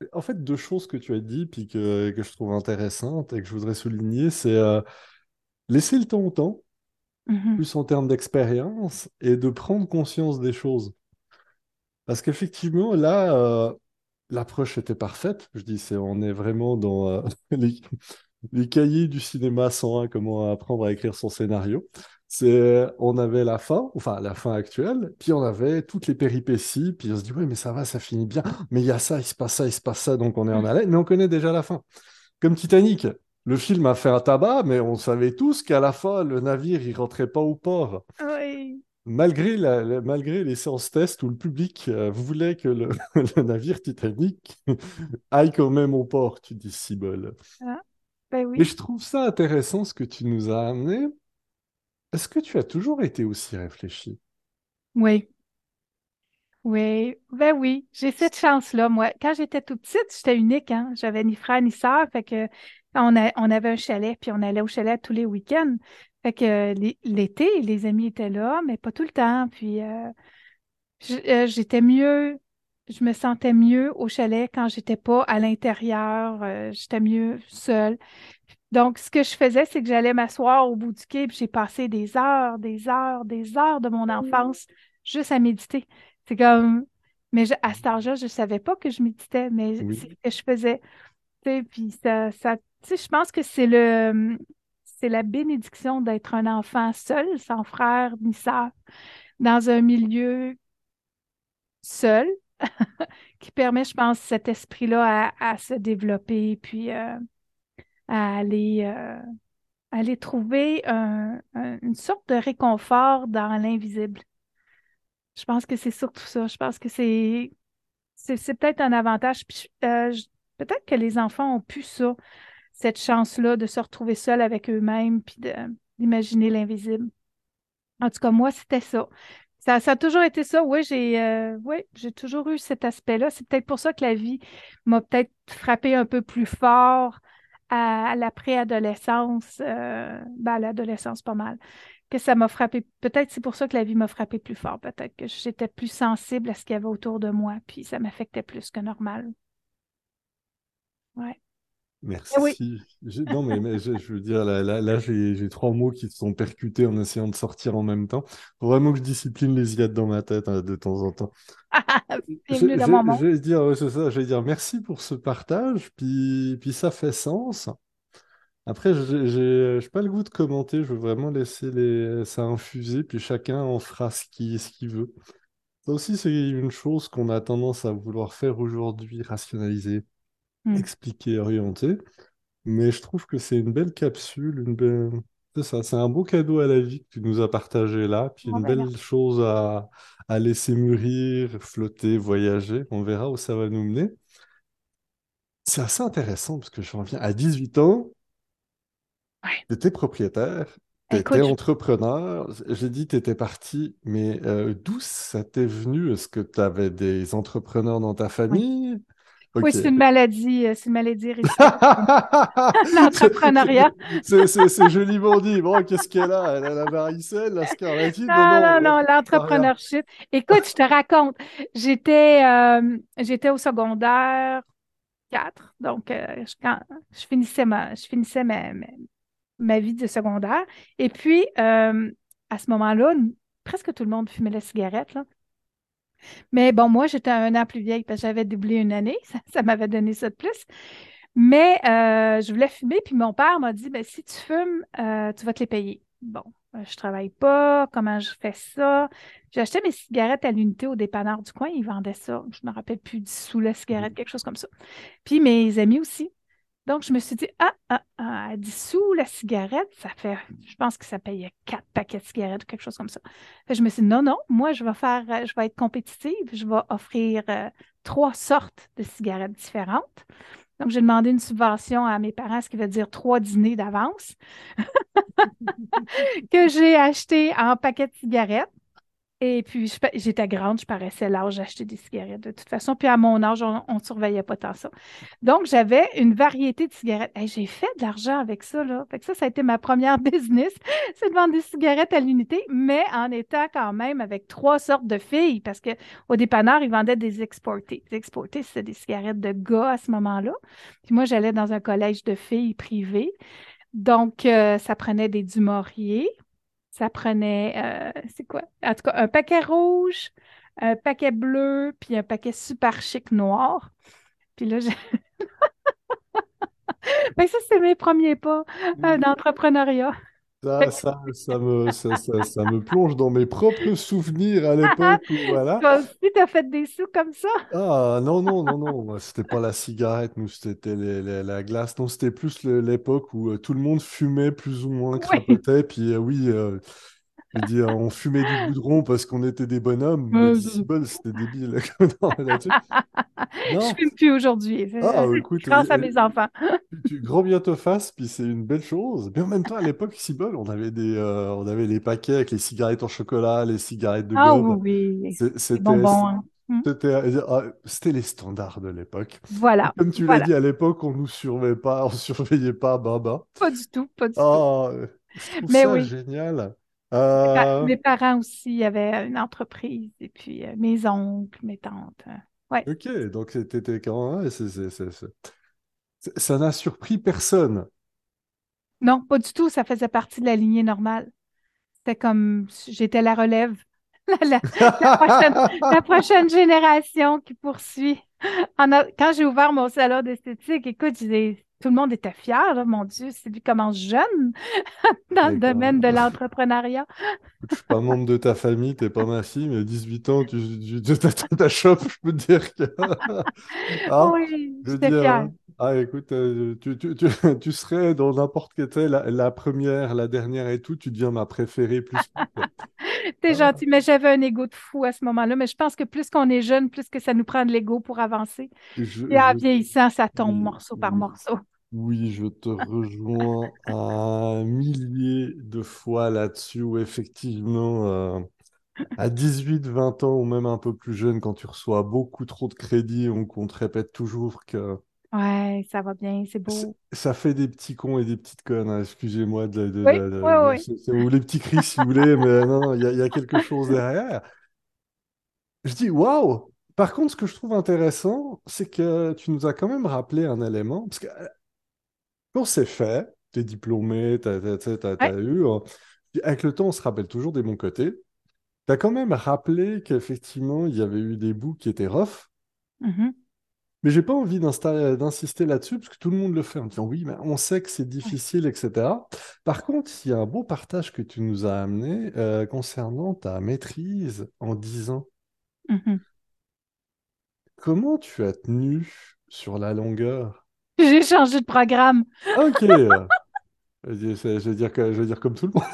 En fait, deux choses que tu as dit, puis que, que je trouve intéressantes et que je voudrais souligner, c'est euh, laisser le temps au temps, Mhm. plus en termes d'expérience, et de prendre conscience des choses. Parce qu'effectivement, là, euh, l'approche était parfaite. Je dis, c'est, on est vraiment dans euh, les, les cahiers du cinéma cent un, comment apprendre à écrire son scénario. C'est, on avait la fin, enfin la fin actuelle, puis on avait toutes les péripéties, puis on se dit, ouais, mais ça va, ça finit bien, mais il y a ça, il se passe ça, il se passe ça, donc on est en haleine, mais on connaît déjà la fin. Comme Titanic, le film a fait un tabac, mais on savait tous qu'à la fin, le navire, il rentrait pas au port. Oui. Malgré, la, la- malgré les séances tests où le public euh, voulait que le, le navire Titanic aille quand même au port, tu dis si bol. Ah, ben Mais oui. je trouve ça intéressant ce que tu nous as amené. Est-ce que tu as toujours été aussi réfléchi? Oui. Oui, ben oui, j'ai cette chance-là, moi. Quand j'étais tout petite, j'étais unique, hein. J'avais ni frère ni sœur, fait que on, a- on avait un chalet, puis on allait au chalet tous les week-ends. Fait que euh, l'é- l'été, les amis étaient là, mais pas tout le temps. Puis euh, j- euh, j'étais mieux, je me sentais mieux au chalet quand j'étais pas à l'intérieur, euh, j'étais mieux seule. Donc, ce que je faisais, c'est que j'allais m'asseoir au bout du quai, puis j'ai passé des heures, des heures, des heures de mon enfance juste à méditer. C'est comme, mais je- à cet âge-là, je ne savais pas que je méditais, mais c'est Oui, ce que je faisais. Tu sais, puis ça, ça, tu sais, je pense que c'est le, c'est la bénédiction d'être un enfant seul, sans frère ni sœur, dans un milieu seul, qui permet, je pense, cet esprit-là à, à se développer, puis euh, à aller. euh, aller trouver un- un- une sorte de réconfort dans l'invisible. Je pense que c'est surtout ça. Je pense que c'est c'est c'est peut-être un avantage. Puis, euh, je- peut-être que les enfants ont pu ça, cette chance-là de se retrouver seuls avec eux-mêmes puis de- d'imaginer l'invisible. En tout cas, moi, c'était ça. Ça, ça a toujours été ça. Oui, j'ai euh, oui, j'ai toujours eu cet aspect-là. C'est peut-être pour ça que la vie m'a peut-être frappé un peu plus fort à la préadolescence, euh, ben, à l'adolescence pas mal, que ça m'a frappé. Peut-être c'est pour ça que la vie m'a frappé plus fort. Peut-être que j'étais plus sensible à ce qu'il y avait autour de moi, puis ça m'affectait plus que normal. Ouais. Eh oui. merci. J'ai- Non, mais, mais je, je veux dire, là, là, là, j'ai j'ai trois mots qui se sont percutés en essayant de sortir en même temps. Faut vraiment que je discipline les iates dans ma tête hein, de temps en temps. Bienvenue Je, dans mon je- monde. je vais dire, ouais, c'est ça, je vais dire merci pour ce partage, puis, puis ça fait sens. Après, j'ai j'ai- j'ai pas le goût de commenter, je veux vraiment laisser les, ça infuser, puis chacun en fera ce qu'il ce qu'il veut. Ça aussi, c'est une chose qu'on a tendance à vouloir faire aujourd'hui, rationaliser, Hmm. expliquer, orienter. Mais je trouve que c'est une belle capsule, une belle... C'est ça, c'est un beau cadeau à la vie que tu nous as partagé là, puis Bon, une ben, belle merci. chose à, à laisser mûrir, flotter, voyager. On verra où ça va nous mener. C'est assez intéressant parce que je reviens à dix-huit ans. Ouais. Tu étais propriétaire, tu étais Écoute, je- entrepreneur. J'ai dit tu étais parti, mais euh, d'où ça t'est venu? Est-ce que tu avais des entrepreneurs dans ta oui. famille? Oui, Ok. c'est une maladie, euh, c'est une maladie héréditaire, C'est l'entrepreneuriat. c'est- c'est- c'est joliment dit. Bon, qu'est-ce qu'elle a? Elle a la varicelle, la scarlatine? Non, Non, non, non, bon, non, pas rien. l'entrepreneurship. Écoute, je te raconte. J'étais euh, j'étais au secondaire quatre, donc euh, je, quand, je finissais ma, je finissais ma, ma, ma vie de secondaire. Et puis, euh, à ce moment-là, n- presque tout le monde fumait la cigarette, là. Mais bon, moi, j'étais un an plus vieille parce que j'avais doublé une année. Ça, ça m'avait donné ça de plus. Mais euh, je voulais fumer, puis mon père m'a dit, ben, si tu fumes, euh, tu vas te les payer. Bon, euh, je travaille pas, comment je fais ça? J'ai acheté mes cigarettes à l'unité au dépanneur du coin, ils vendaient ça. Je ne me rappelle plus, dix sous la cigarette, quelque chose comme ça. Puis mes amis aussi. Donc, je me suis dit, ah, ah, ah, à dix sous la cigarette, ça fait, je pense que ça payait quatre paquets de cigarettes ou quelque chose comme ça. Fait que je me suis dit, non, non, moi, je vais faire, euh, je vais être compétitive, je vais offrir euh, trois sortes de cigarettes différentes. Donc, j'ai demandé une subvention à mes parents, ce qui veut dire trois dîners d'avance, que j'ai acheté en paquet de cigarettes. Et puis, je pa- j'étais grande, je paraissais l'âge d'acheter des cigarettes de toute façon. Puis à mon âge, on ne surveillait pas tant ça. Donc, j'avais une variété de cigarettes. Hey, j'ai fait de l'argent avec ça, là. Fait que ça, ça a été ma première business, c'est de vendre des cigarettes à l'unité, mais en étant quand même avec trois sortes de filles, parce qu'au dépanneur, ils vendaient des exportés. Les exportés, c'était des cigarettes de gars à ce moment-là. Puis moi, j'allais dans un collège de filles privé. Donc, euh, ça prenait des Dumouriez. Ça prenait, euh, c'est quoi? En tout cas, un paquet rouge, un paquet bleu, puis un paquet super chic noir. Puis là, j'ai- ben, ça, c'est mes premiers pas euh, d'entrepreneuriat. Ça, Fait que ça, ça me, ça, ça, ça me plonge dans mes propres souvenirs à l'époque où, voilà. toi aussi, t'as fait des sous comme ça? Ah, non, non, non, non, moi, c'était pas la cigarette, nous, c'était les- les- la glace. Non, c'était plus le- l'époque où euh, tout le monde fumait plus ou moins, Oui. crapotait. Puis euh, oui, euh, je veux dire, on fumait du goudron parce qu'on était des bonhommes, mais Euh, je Disciple, c'était débile non, là-dessus. je Non, fume plus aujourd'hui. ah, C'est- écoute, Grâce à euh, mes enfants. tu, tu- grand bien te fasse, puis c'est une belle chose. Mais en même temps, à l'époque, Cibole, on avait des, euh, on avait les paquets avec les cigarettes en chocolat, les cigarettes de Ah gobe. oui, oui. C'est- Les C'était, bonbons, hein. Hmm. c'était, ah, c'était les standards de l'époque. Et Voilà, comme tu l'as voilà. dit, à l'époque, on nous surveillait pas, on surveillait pas, bah bah. Pas du tout, pas du tout. Ah, je trouve Mais ça oui. génial. Mes, pa- Euh, mes parents aussi avaient une entreprise, et puis euh, mes oncles, mes tantes. euh, ouais. ok, donc t'étais quand, ouais, c'est- c'est- c'est- c'est- c'est- ça n'a surpris personne. Non, pas du tout, ça faisait partie de la lignée normale. C'était comme j'étais la relève, la, la- la prochaine, la prochaine génération qui poursuit. En a- quand j'ai ouvert mon salon d'esthétique, écoute, j'ai- tout le monde était fier, là, mon Dieu, c'est lui commence jeune dans le domaine de D'accord. l'entrepreneuriat. Je suis pas membre de ta famille, t'es pas ma fille, mais dix-huit ans, tu, tu, tu t'as ta shop, je peux te dire que... Ah, Oui, je veux j'étais dire, fière. hein. Ah, écoute, euh, tu, tu, tu, tu serais dans n'importe quelle, tu sais, la, la première, la dernière et tout, tu deviens ma préférée plus plus, quoi. T'es Ah, gentil, mais j'avais un ego de fou à ce moment-là. Mais je pense que plus qu'on est jeune, plus que ça nous prend de l'ego pour avancer. je, Et en je, vieillissant, ça tombe oui, morceau par oui, morceau. oui, je te rejoins un millier de fois là-dessus, où effectivement... euh, à dix-huit, vingt ans ou même un peu plus jeune, quand tu reçois beaucoup trop de crédits ou qu'on te répète toujours que Ouais, ça va bien, c'est c'est- beau. ça fait des petits cons et des petites connes, hein, excusez-moi, de, de- Oui, de- oui, de- de- oui. c'est- c'est- ou les petits cris si vous voulez, mais non, non, il y, a il y a quelque chose derrière. Je dis waouh! Par contre, ce que je trouve intéressant, c'est que tu nous as quand même rappelé un élément, parce que euh, quand c'est fait, tu es diplômé, tu as, Ouais. eu, euh, avec le temps, on se rappelle toujours des bons côtés. Tu as quand même rappelé qu'effectivement, il y avait eu des bouts qui étaient rough. Mhm. Mais j'ai pas envie d'insta- d'insister là-dessus parce que tout le monde le fait en disant oui, mais on sait que c'est Ouais. difficile, et cetera. Par contre, il y a un beau partage que tu nous as amené euh, concernant ta maîtrise en dix ans. Mhm. Comment tu as tenu sur la longueur? J'ai changé de programme. Ok, euh, je vais dire c'est- je vais dire que- je vais dire comme tout le monde.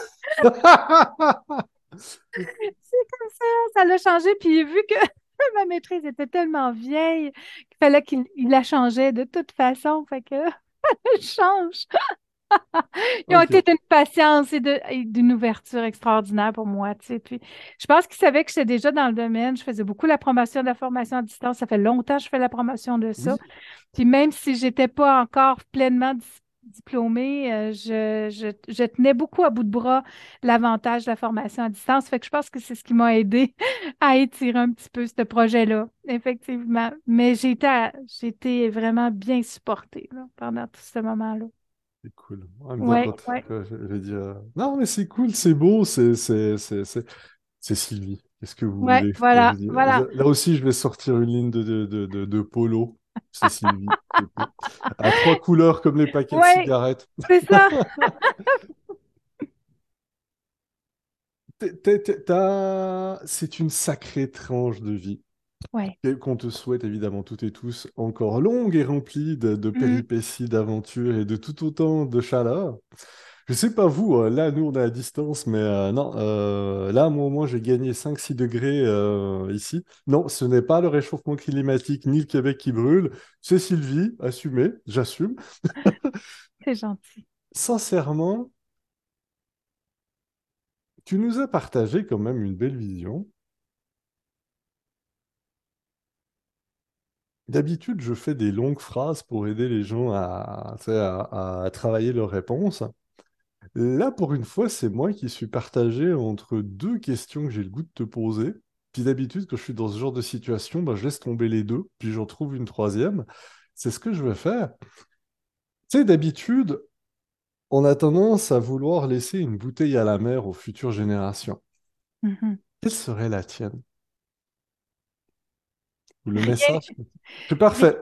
C'est comme ça, ça l'a changé. Puis vu que ma maîtrise était tellement vieille qu'il fallait qu'il il la changeait de toute façon. Fait que je change. Ils ont Ok, été d'une patience et de- et d'une ouverture extraordinaire pour moi, tu sais. Puis, je pense qu'ils savaient que j'étais déjà dans le domaine. Je faisais beaucoup la promotion de la formation à distance. Ça fait longtemps que je fais la promotion de ça. oui, Puis, même si j'étais pas encore pleinement dis- diplômée, euh, je, je- je tenais beaucoup à bout de bras l'avantage de la formation à distance. Fait que je pense que c'est ce qui m'a aidé à étirer un petit peu ce projet-là, effectivement. Mais j'ai été, à- j'ai été vraiment bien supportée, là, pendant tout ce moment-là. c'est cool. En même temps, Oui, quand oui. quand je je vais dire euh, non, mais c'est cool, c'est beau, c'est c'est c'est c'est c'est Sylvie. Qu'est-ce que vous Ouais, voulez? Je veux voilà, dire, voilà. je- là aussi, je vais sortir une ligne de, de, de, de, de polo. C'est Sylvie. C'est tout. À trois couleurs comme les paquets de Ouais, cigarettes. c'est ça. T'es- t'es- t'es- t'as- C'est une sacrée tranche de vie Ouais. et qu'on te souhaite évidemment toutes et tous encore longue et remplie de, de Mm. péripéties, d'aventures et de tout autant de chaleur. Je sais pas vous, euh, là nous on est à distance, mais euh, non, euh, là moi au moins j'ai gagné cinq six degrés euh, ici. Non, ce n'est pas le réchauffement climatique ni le Québec qui brûle, c'est Sylvie, assumé, j'assume. C'est gentil. Sincèrement, tu nous as partagé quand même une belle vision. D'habitude, je fais des longues phrases pour aider les gens à, tu sais, à, à travailler leurs réponses. Là, pour une fois, c'est moi qui suis partagé entre deux questions que j'ai le goût de te poser. Puis d'habitude, quand je suis dans ce genre de situation, ben, je laisse tomber les deux, puis j'en trouve une troisième. C'est ce que je vais faire. Tu sais, d'habitude, on a tendance à vouloir laisser une bouteille à la mer aux futures générations. Mhm. Quelle serait la tienne? Ou le Rien, message? C'est parfait.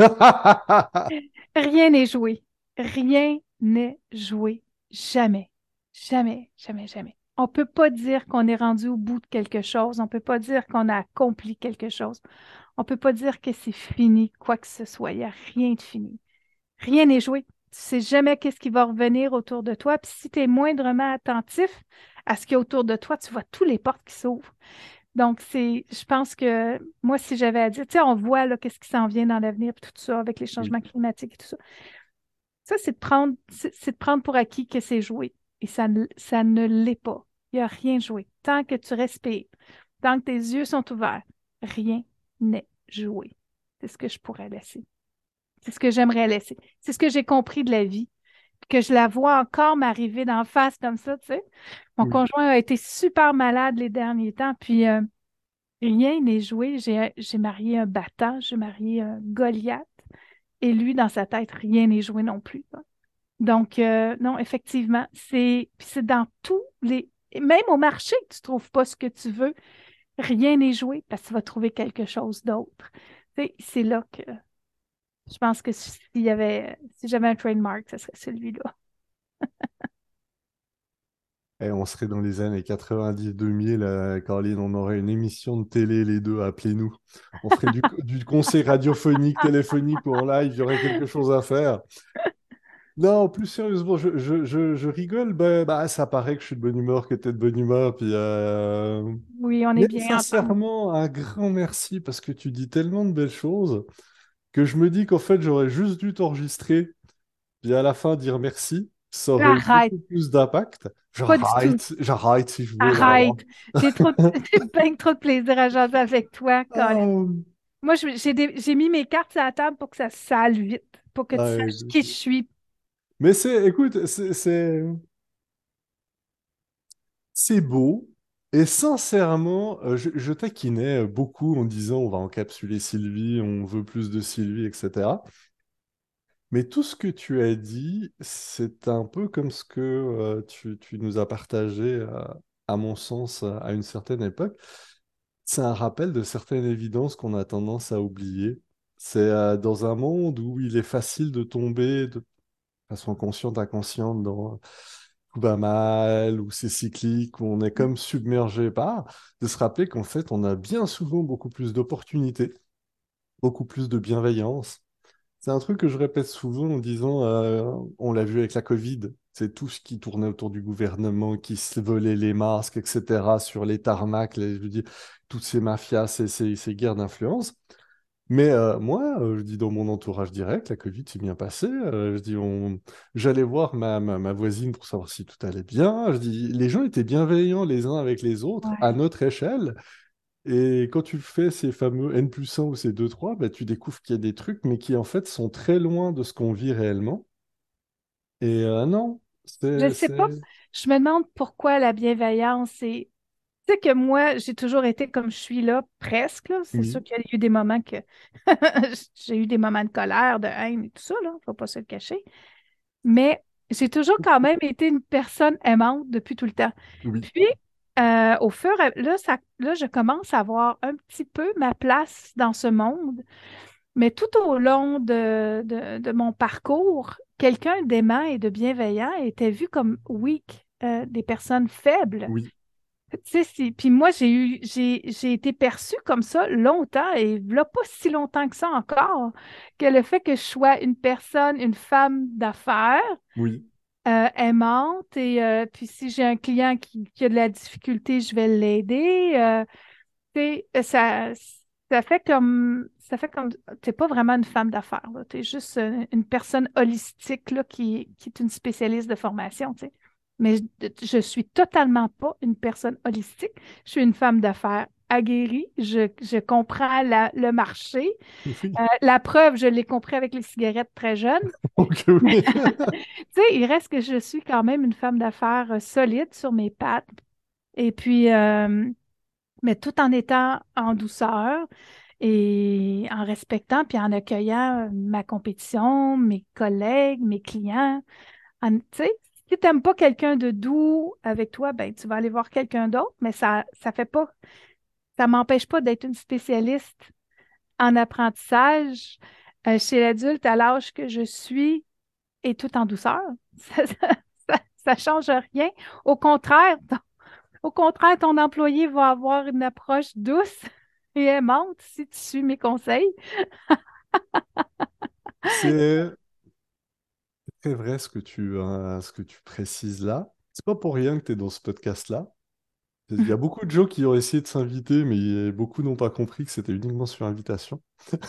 rien n'est joué. Rien n'est joué. Jamais. Jamais, jamais, jamais. On ne peut pas dire qu'on est rendu au bout de quelque chose. On ne peut pas dire qu'on a accompli quelque chose. On ne peut pas dire que c'est fini, quoi que ce soit. Il n'y a rien de fini. Rien n'est joué. Tu sais jamais qu'est-ce qui va revenir autour de toi. Puis si tu es moindrement attentif à ce qu'il y a autour de toi, tu vois toutes les portes qui s'ouvrent. Donc, c'est, je pense que moi, si j'avais à dire, tu sais, on voit là, qu'est-ce qui s'en vient dans l'avenir, puis tout ça, avec les Oui. changements climatiques et tout ça. Ça, c'est de prendre, c'est c'est de prendre pour acquis que c'est joué. Et ça, ne- ça ne l'est pas. Il n'y a rien de joué. Tant que tu respires, tant que tes yeux sont ouverts, rien n'est joué. C'est ce que je pourrais laisser. C'est ce que j'aimerais laisser. C'est ce que j'ai compris de la vie. Puis que je la vois encore m'arriver d'en face comme ça, tu sais. Mon Oui. conjoint a été super malade les derniers temps, puis euh, rien n'est joué. J'ai, j'ai marié un battant, j'ai marié un Goliath, et lui, dans sa tête, rien n'est joué non plus, hein. Donc, euh, non, effectivement, c'est, puis c'est dans tous les, même au marché, tu ne trouves pas ce que tu veux, rien n'est joué parce que tu vas trouver quelque chose d'autre. Tu sais, c'est là que je pense que s'il y avait, si j'avais un trademark, ce serait celui-là. Et on serait dans les années quatre-vingt-dix deux mille, euh, Caroline, on aurait une émission de télé, les deux, appelez-nous. On ferait du, du conseil radiophonique, téléphonique ou en live, il y aurait quelque chose à faire. Non, plus sérieusement, je, je, je, je rigole, bah, bah, ça paraît que je suis de bonne humeur, que tu es de bonne humeur, puis... euh, Oui, on est Mais bien entendu. sincèrement, un grand merci parce que tu dis tellement de belles choses que je me dis qu'en fait, j'aurais juste dû t'enregistrer, puis à la fin dire merci. Ça aurait eu Arrête, beaucoup plus d'impact. pas du tout. J'arrête, j'arrête si je veux, là. Arrête. J'ai trop, de- j'ai bien trop de plaisir à jaser avec toi, Colin. Oh, Moi, je- j'ai des- j'ai mis mes cartes sur la table pour que ça s'aille vite, pour que tu ouais, saches qui je suis. mais c'est, écoute, c'est c'est- c'est beau. Et sincèrement, euh, je, je taquinais beaucoup en disant on va encapsuler Sylvie, on veut plus de Sylvie, et cetera. Mais tout ce que tu as dit, c'est un peu comme ce que euh, tu, tu nous as partagé, euh, à mon sens, euh, à une certaine époque. C'est un rappel de certaines évidences qu'on a tendance à oublier. C'est euh, dans un monde où il est facile de tomber de façon consciente, inconsciente, dans tout va mal, où c'est cyclique, où on est comme submergé par, de se rappeler qu'en fait, on a bien souvent beaucoup plus d'opportunités, beaucoup plus de bienveillance. C'est un truc que je répète souvent en disant, euh, on l'a vu avec la Covid, c'est tout ce qui tournait autour du gouvernement, qui se volait les masques, et cetera, sur les tarmacs, les- je veux dire, toutes ces mafias, ces, ces- ces guerres d'influence. Mais euh, moi, euh, je dis dans mon entourage direct, la Covid s'est bien passée. Euh, je dis, on... j'allais voir ma, ma, ma voisine pour savoir si tout allait bien. Je dis, les gens étaient bienveillants les uns avec les autres à Ouais. notre échelle. Et quand tu fais ces fameux N plus un ou ces deux trois, bah, tu découvres qu'il y a des trucs, mais qui en fait sont très loin de ce qu'on vit réellement. Et euh, non, Je ne c'est, sais pas. c'est... Je me demande pourquoi la bienveillance. C'est, tu sais que moi, j'ai toujours été comme je suis là, presque, là. C'est sûr Oui, qu'il y a eu des moments que j'ai eu des moments de colère, de haine et tout ça, là. Faut pas se le cacher. Mais j'ai toujours quand même été une personne aimante depuis tout le temps. oui, Puis, euh, au fur et à là, ça, là, je commence à avoir un petit peu ma place dans ce monde. Mais tout au long de, de, de mon parcours, quelqu'un d'aimant et de bienveillant était vu comme weak, euh, des personnes faibles. oui, Tu sais, si- puis moi, j'ai eu, j'ai, j'ai été perçue comme ça longtemps et là, pas si longtemps que ça encore, que le fait que je sois une personne, une femme d'affaires, oui, euh, aimante et euh, puis si j'ai un client qui, qui a de la difficulté, je vais l'aider. Euh, tu sais, ça, ça fait comme, ça fait comme, t'es pas vraiment une femme d'affaires, là. T'es juste euh, une personne holistique, là, qui, qui est une spécialiste de formation, tu sais. mais je ne suis totalement pas une personne holistique. Je suis une femme d'affaires aguerrie. Je, je comprends la- le marché. Oui, Euh, la preuve, je l'ai compris avec les cigarettes très jeune. donc oui. Tu sais, il reste que je suis quand même une femme d'affaires euh, solide sur mes pattes. Et puis, euh, mais tout en étant en douceur et en respectant puis en accueillant euh, ma compétition, mes collègues, mes clients. En- tu sais, si tu n'aimes pas quelqu'un de doux avec toi, ben, tu vas aller voir quelqu'un d'autre, mais ça ça fait pas, ça m'empêche pas d'être une spécialiste en apprentissage euh, chez l'adulte à l'âge que je suis et tout en douceur. Ça, ça, ça change rien. Au contraire, ton- au contraire, ton employé va avoir une approche douce et aimante si tu suis mes conseils. C'est très vrai ce que tu, euh, ce que tu précises là. C'est pas pour rien que tu es dans ce podcast-là. Il y a beaucoup de gens qui ont essayé de s'inviter, mais beaucoup n'ont pas compris que c'était uniquement sur invitation.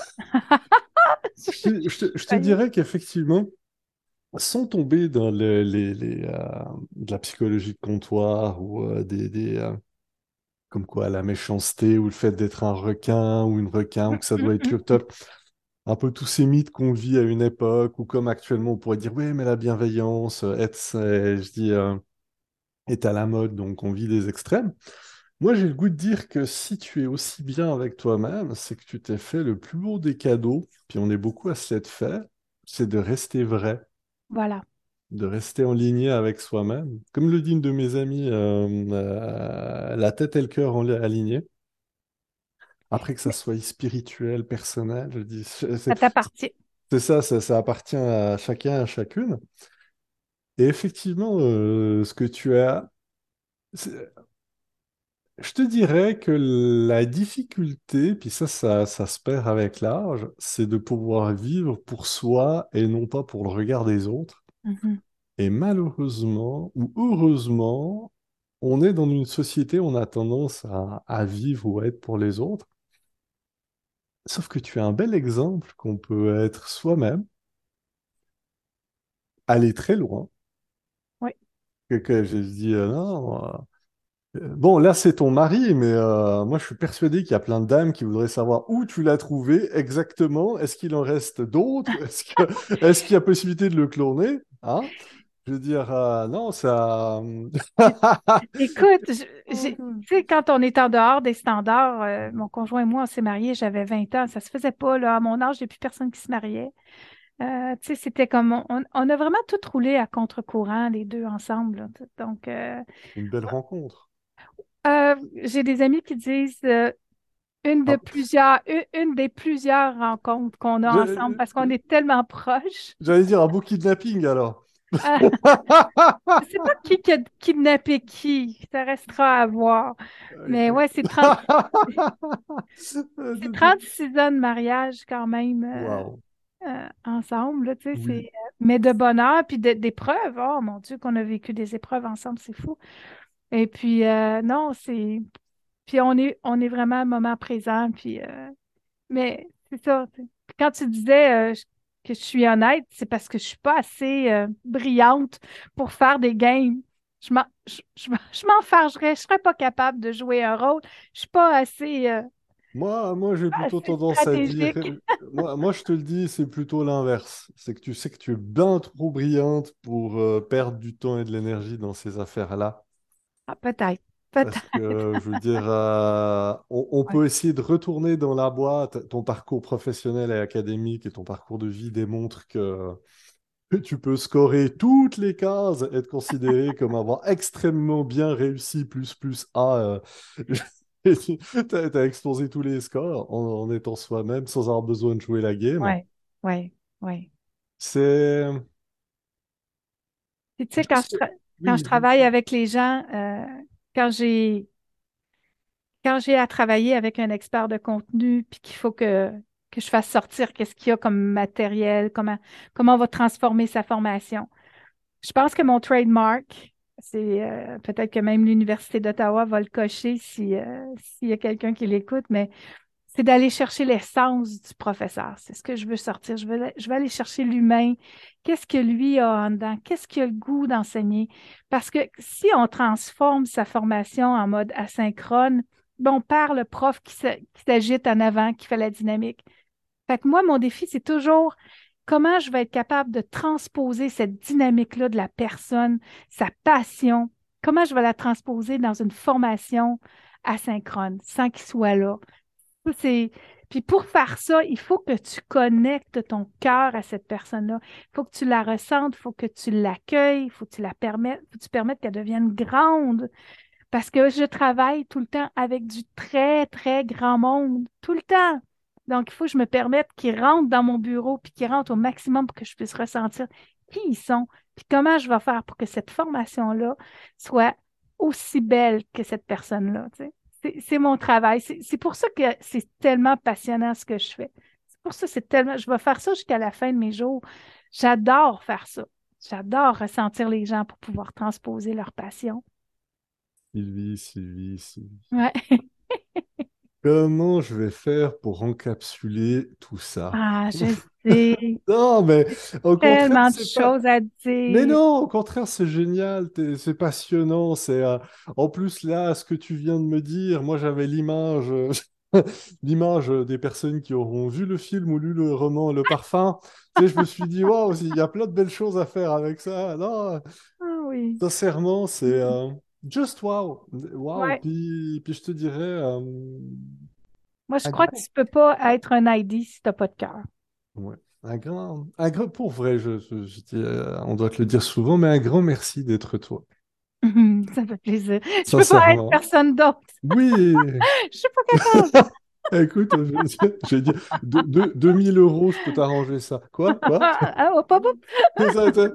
Je te, je te- je te dirais qu'effectivement, sans tomber dans le- les, les, euh, de la psychologie de comptoir ou euh, des, des, euh, comme quoi la méchanceté ou le fait d'être un requin ou une requin ou que ça doit être le top, un peu tous ces mythes qu'on vit à une époque ou comme actuellement on pourrait dire oui mais la bienveillance, euh, être, c'est- je dis, euh, est à la mode donc on vit des extrêmes. Moi j'ai le goût de dire que si tu es aussi bien avec toi-même, c'est que tu t'es fait le plus beau des cadeaux, puis on est beaucoup à se l'être fait, c'est de rester vrai. Voilà. De rester en ligne avec soi-même. Comme le dit une de mes amies, euh, euh, la tête et le cœur en- alignés. Après que ça Mais soit spirituel, personnel, je dis, c'est c'est- ça t'appartient. c'est ça, ça, ça appartient à chacun, à chacune. Et effectivement, euh, ce que tu as, c'est- je te dirais que la difficulté, puis ça, ça, ça se perd avec l'âge, c'est de pouvoir vivre pour soi et non pas pour le regard des autres. Mhm. Et malheureusement, ou heureusement, on est dans une société où on a tendance à, à vivre ou à être pour les autres. Sauf que tu as un bel exemple qu'on peut être soi-même, aller très loin. Oui. Que, que je dis, euh, non, euh, bon, là c'est ton mari, mais euh, moi je suis persuadé qu'il y a plein de dames qui voudraient savoir où tu l'as trouvé exactement. Est-ce qu'il en reste d'autres? Est-ce que, est-ce qu'il y a possibilité de le cloner? Hein? Je veux dire, euh, non, ça. Écoute, je- j'ai- tu sais, quand on est en dehors des standards, euh, mon conjoint et moi, on s'est mariés, j'avais vingt ans, ça se faisait pas, là, à mon âge, il n'y a plus personne qui se mariait. Euh, tu sais, c'était comme, on, on a vraiment tout roulé à contre-courant, les deux ensemble, là. Donc, euh, Une belle rencontre. euh, j'ai des amis qui disent euh, une de Ah, plusieurs, une, une des plusieurs rencontres qu'on a ensemble je- parce qu'on est tellement proches. j'allais dire un beau kidnapping alors. Euh, je sais pas qui qui a kidnappé qui, ça restera à voir. Mais ouais, c'est trente c'est trente-six ans de mariage quand même euh, Waouh. euh, ensemble, là, tu sais, c'est, Oui. euh, mais de bonheur, puis de- d'épreuves. Oh mon Dieu, qu'on a vécu des épreuves ensemble, c'est fou. Et puis, euh, non, c'est. Puis on est, on est vraiment à un moment présent, puis. euh, Mais c'est ça. Tu sais. Puis quand tu disais euh, je- que je suis honnête, c'est parce que je suis pas assez euh, brillante pour faire des games. Je m'en, je, je m'en- je m'enfargerais, je serais pas capable de jouer un rôle. Je suis pas assez, euh, Moi, moi j'ai pas plutôt assez tendance à dire, stratégique. moi, moi je te le dis, c'est plutôt l'inverse. C'est que tu sais que tu es bien trop brillante pour euh, perdre du temps et de l'énergie dans ces affaires-là. Ah, peut-être, peut-être. Parce que, je veux dire, euh, on, on Ouais. peut essayer de retourner dans la boîte. Ton parcours professionnel et académique et ton parcours de vie démontrent que que tu peux scorer toutes les cases, être considéré comme avoir extrêmement bien réussi, plus plus A. euh, tu as, explosé tous les scores en, en étant soi-même sans avoir besoin de jouer la game. Ouais, ouais, ouais. C'est. Puis, tu sais, Je quand je, sais. tra- quand je Oui, travaille avec les gens, euh, quand j'ai quand j'ai à travailler avec un expert de contenu, puis qu'il faut que, que je fasse sortir qu'est-ce qu'il y a comme matériel, comment, comment on va transformer sa formation. Je pense que mon trademark, c'est euh, peut-être que même l'Université d'Ottawa va le cocher si, euh, s'il y a quelqu'un qui l'écoute, mais c'est d'aller chercher l'essence du professeur. C'est ce que je veux sortir. Je veux, je veux aller chercher l'humain. Qu'est-ce que lui a en dedans? Qu'est-ce qu'il a le goût d'enseigner? Parce que si on transforme sa formation en mode asynchrone, ben, on perd le prof qui se- qui s'agite en avant, qui fait la dynamique. Fait que moi, mon défi, c'est toujours comment je vais être capable de transposer cette dynamique-là de la personne, sa passion, comment je vais la transposer dans une formation asynchrone, sans qu'il soit là. Ça, c'est... Puis pour faire ça, il faut que tu connectes ton cœur à cette personne-là. Il faut que tu la ressentes, il faut que tu l'accueilles, il faut que tu la permettes, faut que tu permettes qu'elle devienne grande. Parce que je travaille tout le temps avec du très, très grand monde, tout le temps. Donc, il faut que je me permette qu'ils rentrent dans mon bureau, puis qu'ils rentrent au maximum pour que je puisse ressentir qui ils sont, puis comment je vais faire pour que cette formation-là soit aussi belle que cette personne-là. Tu sais. C'est, c'est mon travail. C'est, c'est pour ça que c'est tellement passionnant ce que je fais. C'est pour ça que c'est tellement. Je vais faire ça jusqu'à la fin de mes jours. J'adore faire ça. J'adore ressentir les gens pour pouvoir transposer leur passion. Sylvie, Sylvie, Sylvie. Ouais. Comment je vais faire pour encapsuler tout ça? Ah, je sais. Non, mais au contraire, Tellement de c'est pas. choses à Mais dire. non, au contraire, c'est génial, t'es- c'est passionnant. C'est euh, en plus là, ce que tu viens de me dire, moi j'avais l'image, euh, l'image des personnes qui auront vu le film ou lu le roman Le Parfum. Tu sais, je me suis dit, waouh, il y a plein de belles choses à faire avec ça. Non, Ah oui. sincèrement, c'est euh, just wow, wow. Ouais. Puis, puis je te dirais, euh, Moi, je un crois que grand, tu peux pas être un I D si tu n'as pas de cœur. ouais, un grand, un grand, pour vrai, je, je- je dis, euh, on doit te le dire souvent, mais un grand merci d'être toi, Ça fait plaisir. Je peux pas être sincèrement. personne d'autre. Oui, Je suis pas capable. écoute, je- j'ai dit de, de- deux mille euros, je peux t'arranger ça. Quoi? Quoi? Ah, hop, hop, hop. C'est ça, c'est-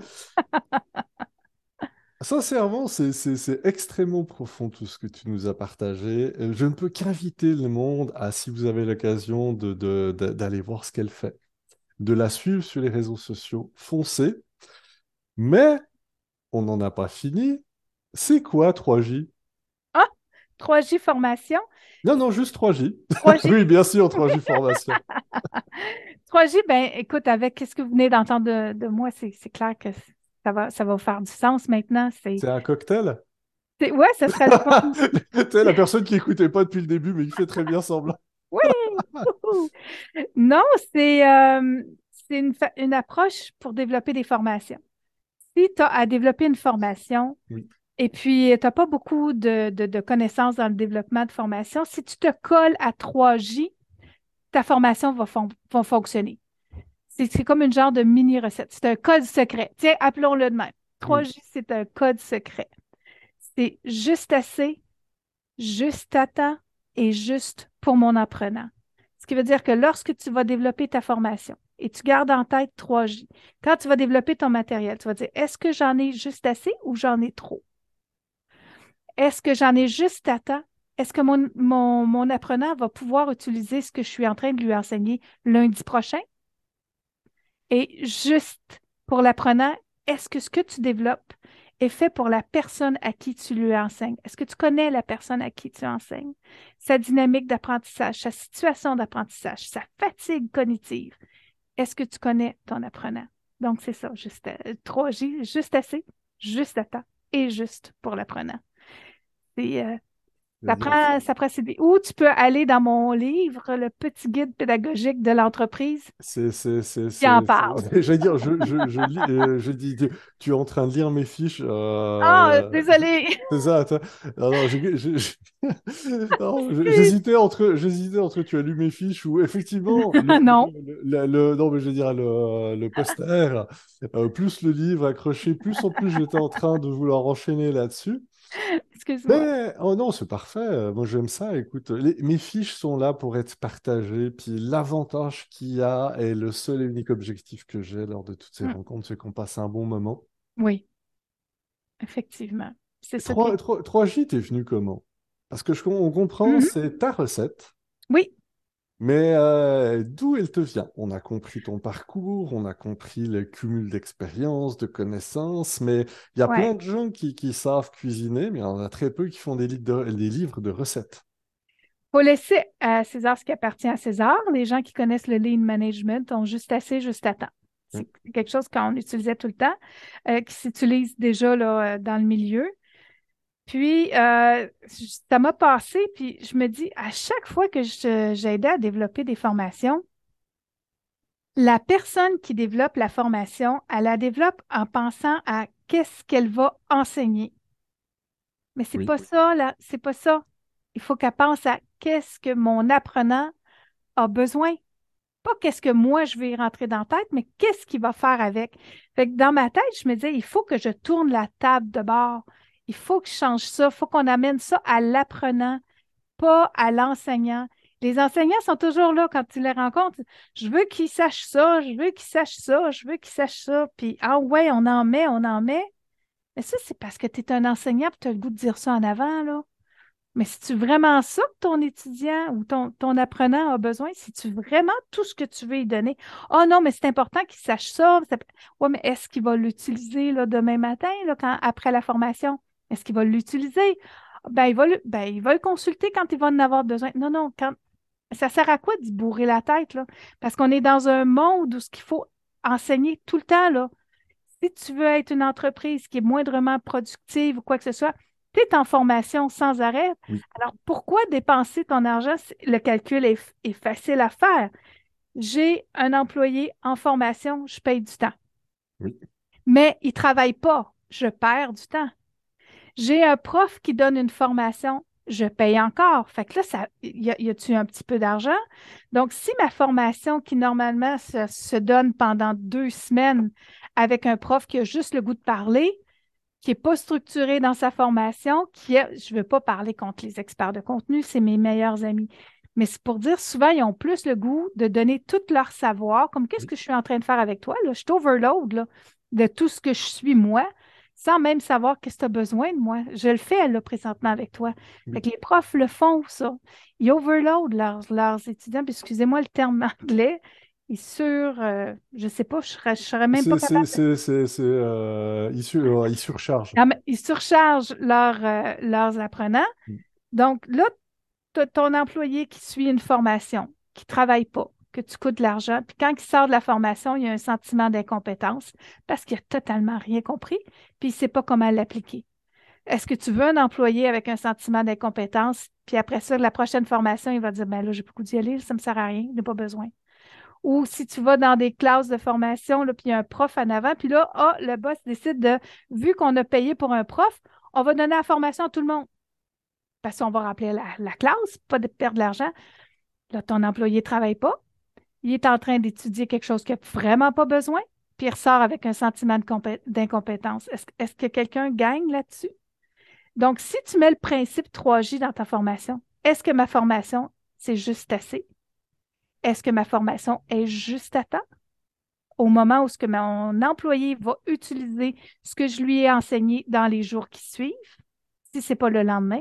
Sincèrement, c'est c'est- c'est extrêmement profond tout ce que tu nous as partagé. Euh, Je ne peux qu'inviter le monde à, si vous avez l'occasion, de, de- de- d'aller voir ce qu'elle fait, de la suivre sur les réseaux sociaux. Foncez. Mais on n'en a pas fini. C'est quoi trois J? Ah, trois J formation. Non, non, juste trois J. trois J. Oui, bien sûr, trois J formation. trois J, ben écoute, avec ce que vous venez d'entendre de, de moi, c'est c'est clair que ça va, ça va faire du sens maintenant. C'est, C'est un cocktail? c'est- ouais, ce serait le fun. Tu sais, la personne qui n'écoutait pas depuis le début, mais il fait très bien semblant. Oui! Wouhou! Non, c'est euh, c'est une, fa- une approche pour développer des formations. Si tu as à développer une formation Oui. et puis tu n'as pas beaucoup de, de- de connaissances dans le développement de formation, si tu te colles à trois J, ta formation va, fon- va fonctionner. C'est c'est comme une genre de mini-recette. C'est un code secret. Tiens, appelons-le de même. Oui. trois J, c'est un code secret. C'est juste assez, juste à temps et juste pour mon apprenant. Ce qui veut dire que lorsque tu vas développer ta formation et tu gardes en tête trois J, quand tu vas développer ton matériel, tu vas dire, est-ce que j'en ai juste assez ou j'en ai trop? Est-ce que j'en ai juste à temps? Est-ce que mon, mon, mon apprenant va pouvoir utiliser ce que je suis en train de lui enseigner lundi prochain? Et juste pour l'apprenant, est-ce que ce que tu développes est fait pour la personne à qui tu lui enseignes? Est-ce que tu connais la personne à qui tu enseignes? Sa dynamique d'apprentissage, sa situation d'apprentissage, sa fatigue cognitive. Est-ce que tu connais ton apprenant? Donc, c'est ça, juste à- trois J, juste assez, juste à temps et juste pour l'apprenant. C'est, euh, ça C'est-à-dire, prend, ça prend ses- Ou tu peux aller dans mon livre, Le petit guide pédagogique de l'entreprise, c'est, c'est, c'est, qui en c'est, parle. c'est- J'allais dire, je, je, je lis, euh, je dis, tu, tu es en train de lire mes fiches. Ah, euh, désolée. C'est ça, attends. Non, non, j'ai- j'ai- j'ai- non, j'ai- j'hésitais entre, j'hésitais entre tu as lu mes fiches ou effectivement, le, Non. le- le- le- non, mais je veux dire, le, le poster, euh, plus le livre accroché, plus en plus j'étais en train de vouloir enchaîner là-dessus. Excuse-moi. Mais, oh non, c'est parfait. Euh, Moi, j'aime ça. Écoute, les- mes fiches sont là pour être partagées. Puis l'avantage qu'il y a et le seul et unique objectif que j'ai lors de toutes ces Mm. rencontres, c'est qu'on passe un bon moment. Oui, effectivement. C'est ça qui Trois est. trois trois j t'es venu comment? Parce que je, on comprend, Mhm. c'est ta recette, Oui, mais euh, d'où elle te vient? On a compris ton parcours, on a compris le cumul d'expériences, de connaissances, mais il y a plein ouais. de gens qui, qui savent cuisiner, mais il y en a très peu qui font des, livres de, des livres de recettes. faut laisser à César ce qui appartient à César. Les gens qui connaissent le lean management ont juste assez, juste à temps. Mm. C'est quelque chose qu'on utilisait tout le temps, euh, qui s'utilise déjà là, euh, dans le milieu. Puis, euh, ça m'a passé, puis je me dis, à chaque fois que je- j'aidais à développer des formations, la personne qui développe la formation, elle la développe en pensant à qu'est-ce qu'elle va enseigner. Mais c'est Oui, pas ça, là, c'est pas ça. Il faut qu'elle pense à qu'est-ce que mon apprenant a besoin. Pas qu'est-ce que moi je vais y rentrer dans la tête, mais qu'est-ce qu'il va faire avec. Fait que dans ma tête, je me disais, il faut que je tourne la table de bord. Il faut que je change ça. Il faut qu'on amène ça à l'apprenant, pas à l'enseignant. Les enseignants sont toujours là quand tu les rencontres. Je veux qu'ils sachent ça, je veux qu'ils sachent ça, je veux qu'ils sachent ça. Puis, ah ouais, on en met, on en met. Mais ça, c'est parce que tu es un enseignant et tu as le goût de dire ça en avant, là. Mais si tu vraiment ça que ton étudiant ou ton, ton apprenant a besoin, si tu vraiment tout ce que tu veux lui donner, oh non, mais c'est important qu'il sache ça. ça... Oui, mais est-ce qu'il va l'utiliser là, demain matin, là, quand, après la formation? Est-ce qu'il va l'utiliser? Ben, il va le, ben, il va le consulter quand il va en avoir besoin. Non, non, quand ça sert à quoi d'y bourrer la tête, là? Parce qu'on est dans un monde où ce qu'il faut enseigner tout le temps, là. Si tu veux être une entreprise qui est moindrement productive ou quoi que ce soit, tu es en formation sans arrêt. oui, Alors, pourquoi dépenser ton argent? C'est- Le calcul est, est facile à faire. J'ai un employé en formation, je paye du temps. oui. Mais il ne travaille pas, je perds du temps. J'ai un prof qui donne une formation, je paye encore. Fait que là, ça, y a, y a-tu un petit peu d'argent? Donc, si ma formation qui normalement se, se donne pendant deux semaines avec un prof qui a juste le goût de parler, qui n'est pas structuré dans sa formation, qui est, je ne veux pas parler contre les experts de contenu, c'est mes meilleurs amis. Mais c'est pour dire, souvent, ils ont plus le goût de donner tout leur savoir, comme qu'est-ce Oui. que je suis en train de faire avec toi, là? Je t'overload, là, de tout ce que je suis moi, sans même savoir qu'est-ce que tu as besoin de moi. Je le fais, là, présentement avec toi. Fait Oui. que les profs le font, ça. Ils overload leurs, leurs étudiants, puis excusez-moi le terme anglais, ils sur, euh, je ne sais pas, je ne serais même pas C'est, c'est, capable. c'est, c'est, c'est, euh, il, sur- euh, il surcharge. Ah, mais ils surchargent leurs, euh, leurs apprenants. Mm. Donc là, tu as ton employé qui suit une formation, qui ne travaille pas, que tu coûtes de l'argent. Puis quand il sort de la formation, il y a un sentiment d'incompétence parce qu'il n'a totalement rien compris, puis il ne sait pas comment l'appliquer. Est-ce que tu veux un employé avec un sentiment d'incompétence, puis après ça, la prochaine formation, il va dire, ben là, j'ai beaucoup d'y aller, ça ne me sert à rien, je n'ai pas besoin. Ou si tu vas dans des classes de formation, là, puis il y a un prof en avant, puis là, ah, le boss décide de, vu qu'on a payé pour un prof, on va donner la formation à tout le monde. Parce qu'on va rappeler la, la classe, pas de perdre de l'argent. Là, ton employé ne travaille pas. Il est en train d'étudier quelque chose qu'il n'a vraiment pas besoin, puis il ressort avec un sentiment de compé- d'incompétence. Est-ce, est-ce que quelqu'un gagne là-dessus? Donc, si tu mets le principe trois J dans ta formation, est-ce que ma formation, c'est juste assez? Est-ce que ma formation est juste à temps? Au moment où ce que mon employé va utiliser ce que je lui ai enseigné dans les jours qui suivent, si ce n'est pas le lendemain?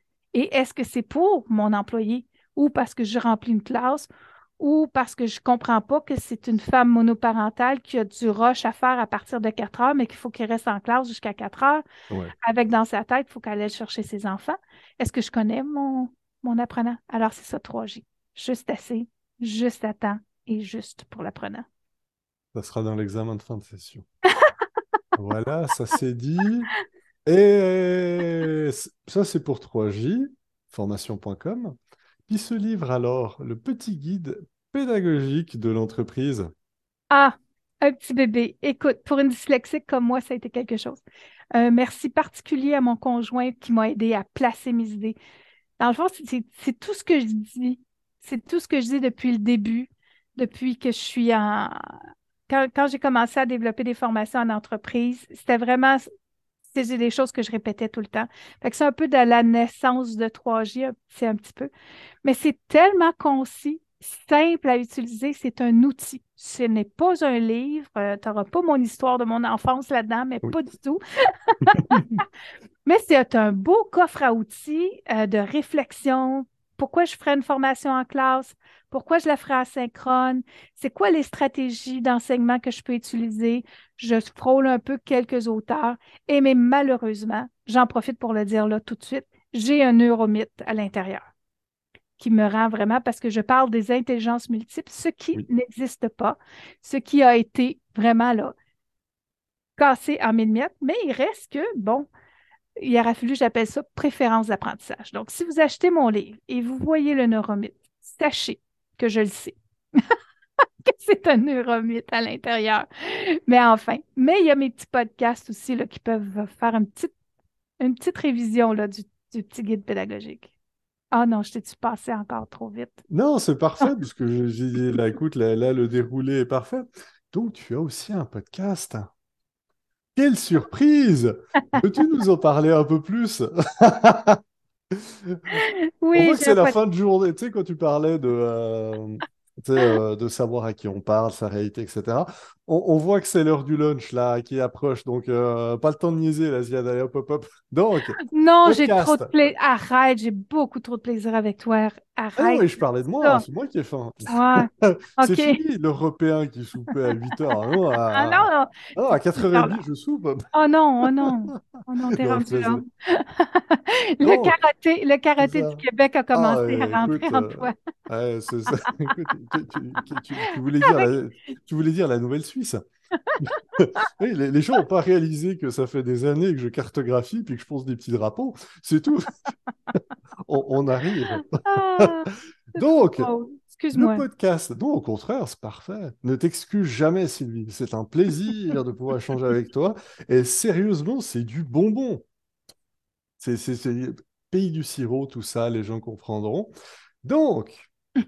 Et est-ce que c'est pour mon employé ou parce que je remplis une classe ou parce que je ne comprends pas que c'est une femme monoparentale qui a du rush à faire à partir de quatre heures, mais qu'il faut qu'il reste en classe jusqu'à quatre heures, Ouais. avec dans sa tête, il faut qu'elle aille chercher ses enfants. Est-ce que je connais mon, mon apprenant? Alors, c'est ça, trois J. Juste assez, juste à temps et juste pour l'apprenant. Ça sera dans l'examen de fin de session. Voilà, ça c'est dit. Et c- ça, c'est pour trois J, formation point com. Puis ce livre, alors, le petit guide pédagogique de l'entreprise. Ah, un petit bébé. Écoute, pour une dyslexique comme moi, ça a été quelque chose. Un merci particulier à mon conjoint qui m'a aidé à placer mes idées. Dans le fond, c'est c'est- c'est tout ce que je dis. C'est tout ce que je dis depuis le début, depuis que je suis en... Quand, quand j'ai commencé à développer des formations en entreprise, c'était vraiment... C'est des choses que je répétais tout le temps. Fait que c'est un peu de la naissance de trois J, c'est un petit peu. Mais c'est tellement concis, simple à utiliser, c'est un outil. Ce n'est pas un livre. Tu n'auras pas mon histoire de mon enfance là-dedans, mais Oui. pas du tout. Mais c'est un beau coffre à outils euh, de réflexion. Pourquoi je ferais une formation en classe? Pourquoi je la ferais asynchrone? C'est quoi les stratégies d'enseignement que je peux utiliser? Je frôle un peu quelques auteurs. Et mais malheureusement, j'en profite pour le dire là tout de suite, j'ai un neuromythe à l'intérieur qui me rend vraiment, parce que je parle des intelligences multiples, ce qui Oui. n'existe pas, ce qui a été vraiment là, cassé en mille miettes, mais il reste que, bon, il aurait fallu, j'appelle ça préférence d'apprentissage. Donc, si vous achetez mon livre et vous voyez le neuromythe, sachez que je le sais, que c'est un neuromythe à l'intérieur. Mais enfin, mais il y a mes petits podcasts aussi là, qui peuvent faire une petite, une petite révision là, du, du petit guide pédagogique. Ah non, je t'ai-tu passé encore trop vite? Non, c'est parfait, parce que je- j'ai dit, là, écoute, là, là, le déroulé est parfait. Donc, tu as aussi un podcast. Quelle surprise! Veux-tu nous en parler un peu plus? On Oui, voit que j'ai c'est un la podcast. fin de journée, tu sais, quand tu parlais de, euh, tu sais, euh, de savoir à qui on parle, sa réalité, et cetera. On, on voit que c'est l'heure du lunch, là, qui approche, donc euh, pas le temps de niaiser, là, Ziad, allez, hop, hop, hop. Donc, Non, j'ai trop podcast. de plaisir. Arrête, j'ai beaucoup trop de plaisir avec toi. Ah non, Arrête mais je parlais de moi, ça. c'est moi qui ai faim. Ouais, C'est OK. fini, l'Européen qui soupait à huit heures. Ah non, Ah non, à, non, ah non, c'est à quatre heures trente, super là. je soupe. Oh non, oh non, oh non, t'es Non, je rendu là. plaisante. Le Donc, karaté, le c'est karaté du ça. Québec a Ah, commencé à euh, rentrer écoute, en euh, toi. ouais, c'est ça. Écoute, tu, tu- tu- tu- tu voulais dire Avec... la, tu voulais dire la Nouvelle Suisse. Oui, les, les gens n'ont pas réalisé que ça fait des années que je cartographie puis que je pose des petits drapeaux. C'est tout. On, on arrive. Ah, c'est trop Donc, drôle. le Excuse-moi. podcast, non, au contraire, c'est parfait. Ne t'excuse jamais, Sylvie. C'est un plaisir de pouvoir échanger avec toi. Et sérieusement, c'est du bonbon. C'est c'est- c'est pays du sirop, tout ça, les gens comprendront. Donc,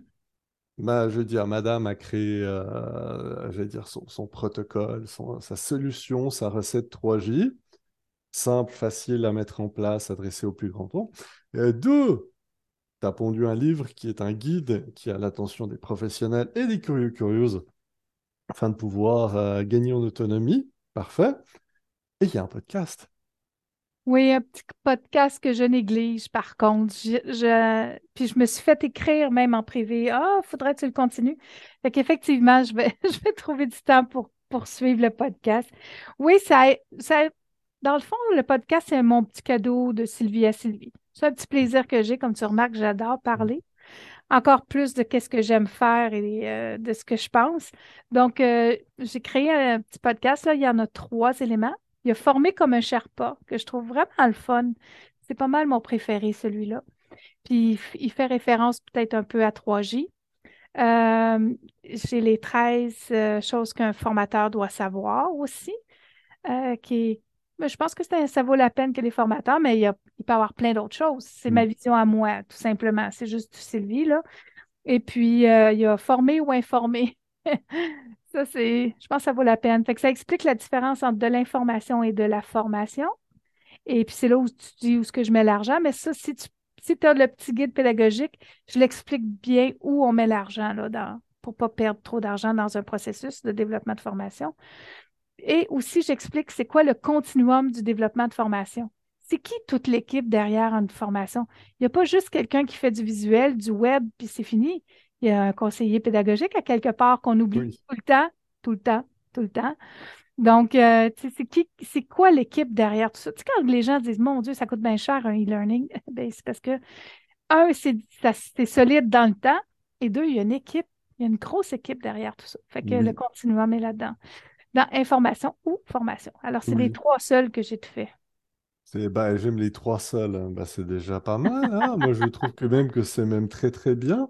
bah, je veux dire, Madame a créé, euh, je vais dire, son, son protocole, son- sa solution, sa recette trois J. Simple, facile à mettre en place, adressé au plus grand nombre. Euh, deux, tu as pondu un livre qui est un guide qui a l'attention des professionnels et des curieux curieuses afin de pouvoir euh, gagner en autonomie. Parfait. Et il y a un podcast. Oui, un petit podcast que je néglige, par contre. Je, je- Puis je me suis fait écrire même en privé. Ah, faudrait que tu le continues. Fait qu'effectivement, je vais, je vais trouver du temps pour poursuivre le podcast. Oui, ça, ça, dans le fond, le podcast, c'est mon petit cadeau de Sylvie à Sylvie. C'est un petit plaisir que j'ai, comme tu remarques, j'adore parler. Encore plus de qu'est-ce que j'aime faire et euh, de ce que je pense. Donc, euh, j'ai créé un petit podcast, là, il y en a trois éléments. Il a formé comme un Sherpa, que je trouve vraiment le fun. C'est pas mal mon préféré, celui-là. Puis, il f- il fait référence peut-être un peu à trois J. Euh, j'ai les treize euh, choses qu'un formateur doit savoir aussi, euh, qui est- mais je pense que c'est un- ça vaut la peine que les formateurs, mais il, y a- il peut y avoir plein d'autres choses. C'est ma Mm. vision à moi, tout simplement. C'est juste du Sylvie, là. Et puis, euh, il y a formé ou informé. Ça, c'est, je pense que ça vaut la peine. Fait que ça explique la différence entre de l'information et de la formation. Et puis, c'est là où tu dis où est-ce que je mets l'argent. Mais ça, si tu si as le petit guide pédagogique, je l'explique bien où on met l'argent là, dans, pour ne pas perdre trop d'argent dans un processus de développement de formation. Et aussi, j'explique c'est quoi le continuum du développement de formation. C'est qui toute l'équipe derrière une formation? Il n'y a pas juste quelqu'un qui fait du visuel, du web, puis c'est fini. Il y a un conseiller pédagogique à quelque part qu'on oublie Oui. tout le temps, tout le temps, tout le temps. Donc, euh, tu sais, c'est qui, c'est quoi l'équipe derrière tout ça? Tu sais, quand les gens disent, mon Dieu, ça coûte bien cher un e-learning, ben, c'est parce que, un, c'est ça- c'est solide dans le temps, et deux, il y a une équipe, il y a une grosse équipe derrière tout ça. Fait que le Oui. continuum est là-dedans dans information ou formation. Alors, c'est les Oui. trois seuls que j'ai fait. C'est, bah, j'aime les trois seuls, hein. Bah, c'est déjà pas mal, hein. Moi, je trouve que même que c'est même très, très bien.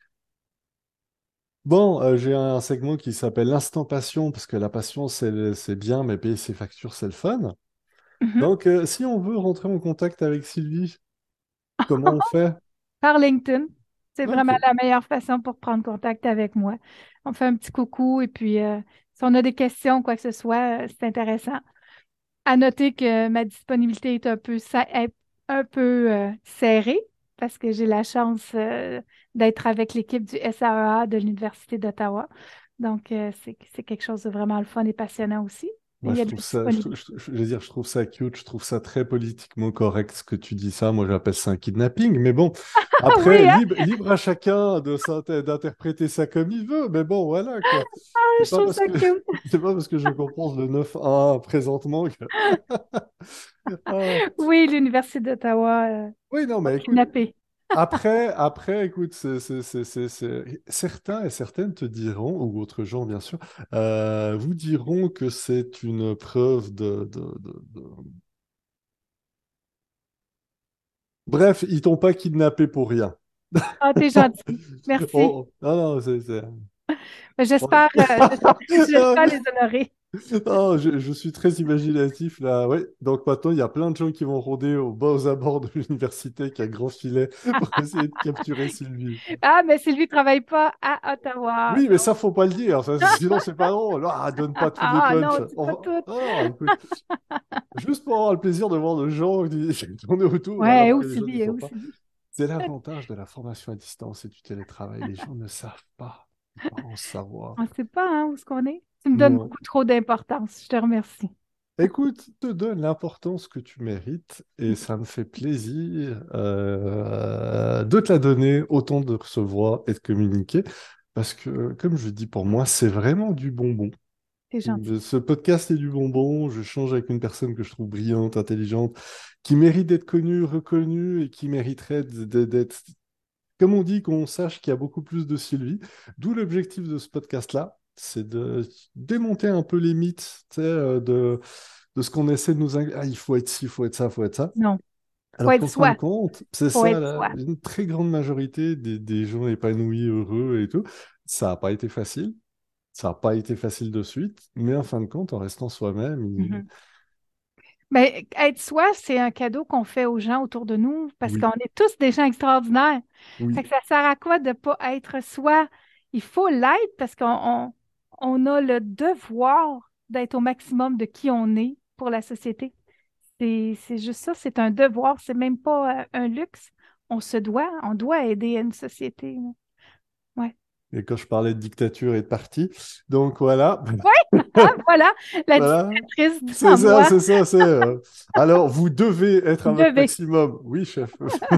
Bon, euh, j'ai un segment qui s'appelle l'instant passion, parce que la passion, c'est le- c'est bien, mais payer ses factures, c'est le fun. Mhm. Donc, euh, si on veut rentrer en contact avec Sylvie, comment on fait? Par LinkedIn, c'est Ok. vraiment la meilleure façon pour prendre contact avec moi. On fait un petit coucou et puis euh, si on a des questions, quoi que ce soit, euh, c'est intéressant. À noter que ma disponibilité est un peu, sa- est un peu euh, serrée parce que j'ai la chance euh, d'être avec l'équipe du S A E A de l'Université d'Ottawa. Donc, euh, c'est, c'est quelque chose de vraiment le fun et passionnant aussi. Mais Moi, il y je a de trouve la ça, je, disponibilité. trou- je, je vais dire, je trouve ça cute, je trouve ça très politiquement correct ce que tu dis ça. Moi, j'appelle ça un kidnapping. Mais bon, Ah après, oui, hein? libre, libre à chacun de s'inter- d'interpréter ça comme il veut. Mais bon, voilà, quoi. Ah, C'est je pas trouve parce ça que, cute. c'est pas parce que je compose le neuf un présentement que... Ah. Oui, l'Université d'Ottawa euh, Oui, non, m'a mais écoute, kidnappée. Après, après, écoute, c'est, c'est- c'est- c'est- c'est- certains et certaines te diront, ou d'autres gens bien sûr, euh, vous diront que c'est une preuve de, de- de- de- Bref, ils t'ont pas kidnappé pour rien. Ah, t'es gentil. Merci. Oh, non, non, c'est... c'est- Ouais. J'espère, euh, j'espère les honorer. Oh, je, je suis très imaginatif là. Ouais. Donc maintenant, il y a plein de gens qui vont rôder au bas aux abords de l'université avec un grand filet pour essayer de capturer Sylvie. Ah, mais Sylvie ne travaille pas à Ottawa. Oui, mais ça, faut pas le dire. Ça, sinon, c'est pas drôle. Ah, donne pas tous les Ah punchs. non, dis On pas va- tout. Ah, non, écoute, juste pour avoir le plaisir de voir de gens qui tournent autour, Ouais, alors où que les gens n'y Sylvie, sont où pas. Sylvie. C'est l'avantage de la formation à distance et du télétravail. Les gens ne savent pas. Ils pensent savoir. On ne sait pas hein, où est-ce qu'on est. Tu me donnes Non. beaucoup trop d'importance. Je te remercie. Écoute, je te donne l'importance que tu mérites et ça me fait plaisir euh, de te la donner, autant de recevoir et de communiquer. Parce que, comme je dis, pour moi, c'est vraiment du bonbon. T'es gentil. Ce podcast est du bonbon. Je change avec une personne que je trouve brillante, intelligente, qui mérite d'être connue, reconnue et qui mériterait d- d- d'être, comme on dit, qu'on sache qu'il y a beaucoup plus de Sylvie. D'où l'objectif de ce podcast-là, c'est de démonter un peu les mythes, tu sais, euh, de, de ce qu'on essaie de nous... ing- Ah, il faut être ci, il faut être ça, il faut être ça. Non. Faut Alors être qu'en fin de soi. compte, c'est Faut ça, être là, soi. une très grande majorité des, des gens épanouis, heureux et tout. Ça n'a pas été facile. Ça n'a pas été facile de suite, mais en fin de compte, en restant soi-même, il- Mhm. Ben, être soi, c'est un cadeau qu'on fait aux gens autour de nous parce oui, qu'on est tous des gens extraordinaires. Fait oui. que ça sert à quoi de ne pas être soi? Il faut l'être parce qu'on on, on a le devoir d'être au maximum de qui on est pour la société. C'est, c'est juste ça, c'est un devoir, c'est même pas euh, un luxe. On se doit, on doit aider une société. Là. Ouais. Et quand je parlais de dictature et de parti, donc voilà, Ouais, ah, voilà, la voilà, dictatrice c'est en ça, moi. c'est ça, c'est. euh, Alors, vous devez être à Vous votre devez. maximum. Oui, chef.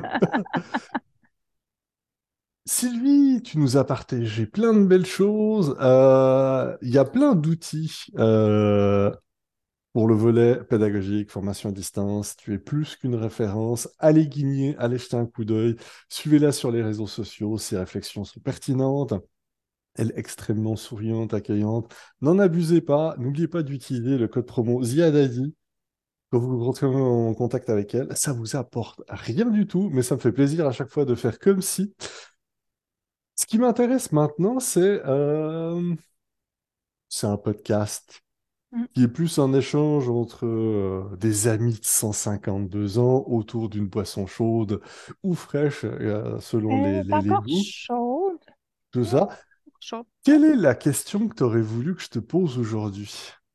Sylvie, tu nous as partagé plein de belles choses. Euh, Il y a plein d'outils euh, pour le volet pédagogique, formation à distance. Tu es plus qu'une référence. Allez guigner, allez jeter un coup d'œil. Suivez-la sur les réseaux sociaux. Ses réflexions sont pertinentes. Elle est extrêmement souriante, accueillante. N'en abusez pas. N'oubliez pas d'utiliser le code promo Ziadadi quand vous rentrez en contact avec elle. Ça vous apporte rien du tout, mais ça me fait plaisir à chaque fois de faire comme si. Ce qui m'intéresse maintenant, c'est euh, c'est un podcast Mm. qui est plus un échange entre euh, des amis de cent cinquante-deux ans autour d'une boisson chaude ou fraîche, euh, selon Elle les, est les, les encore goûts, chaude. tout Elle est ça. encore chaude. Quelle est la question que tu aurais voulu que je te pose aujourd'hui?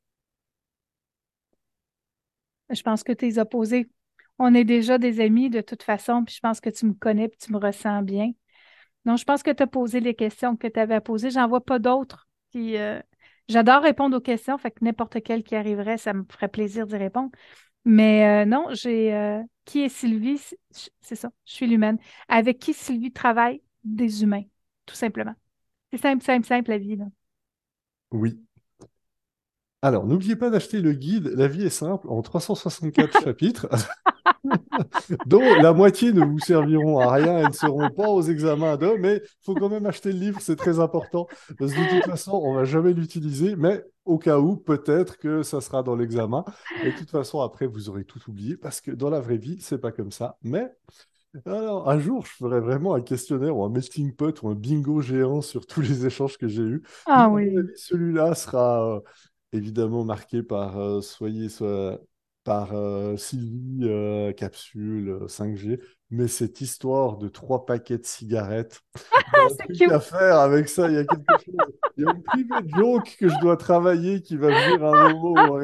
Je pense que tu les as posées. On est déjà des amis de toute façon, puis je pense que tu me connais, puis tu me ressens bien. Non, je pense que tu as posé les questions que tu avais à poser. J'en vois pas d'autres. Puis, euh, j'adore répondre aux questions, fait que n'importe quelle qui arriverait, ça me ferait plaisir d'y répondre. Mais euh, non, j'ai euh, qui est Sylvie? C'est c'est ça, je suis l'humaine. Avec qui Sylvie travaille? Des humains, tout simplement. C'est simple, simple, simple la vie, là. Oui. Alors, n'oubliez pas d'acheter le guide La vie est simple en trois cent soixante-quatre chapitres, dont la moitié ne vous serviront à rien et ne seront pas aux examens d'eux, mais il faut quand même acheter le livre, c'est très important, parce que de toute façon, on va jamais l'utiliser, mais au cas où, peut-être que ça sera dans l'examen. Et de toute façon, après, vous aurez tout oublié, parce que dans la vraie vie, c'est pas comme ça. Mais alors, un jour, je ferai vraiment un questionnaire ou un melting pot ou un bingo géant sur tous les échanges que j'ai eus. Mais Ah à mon oui. avis, celui-là sera euh, évidemment marqué par euh, Soyez soit par euh, Sylvie euh, Capsule euh, cinq G. Mais cette histoire de trois paquets de cigarettes, il y a un C'est truc cute. à faire avec ça. Il y a quelque chose. Il y a une private joke que je dois travailler qui va venir un moment.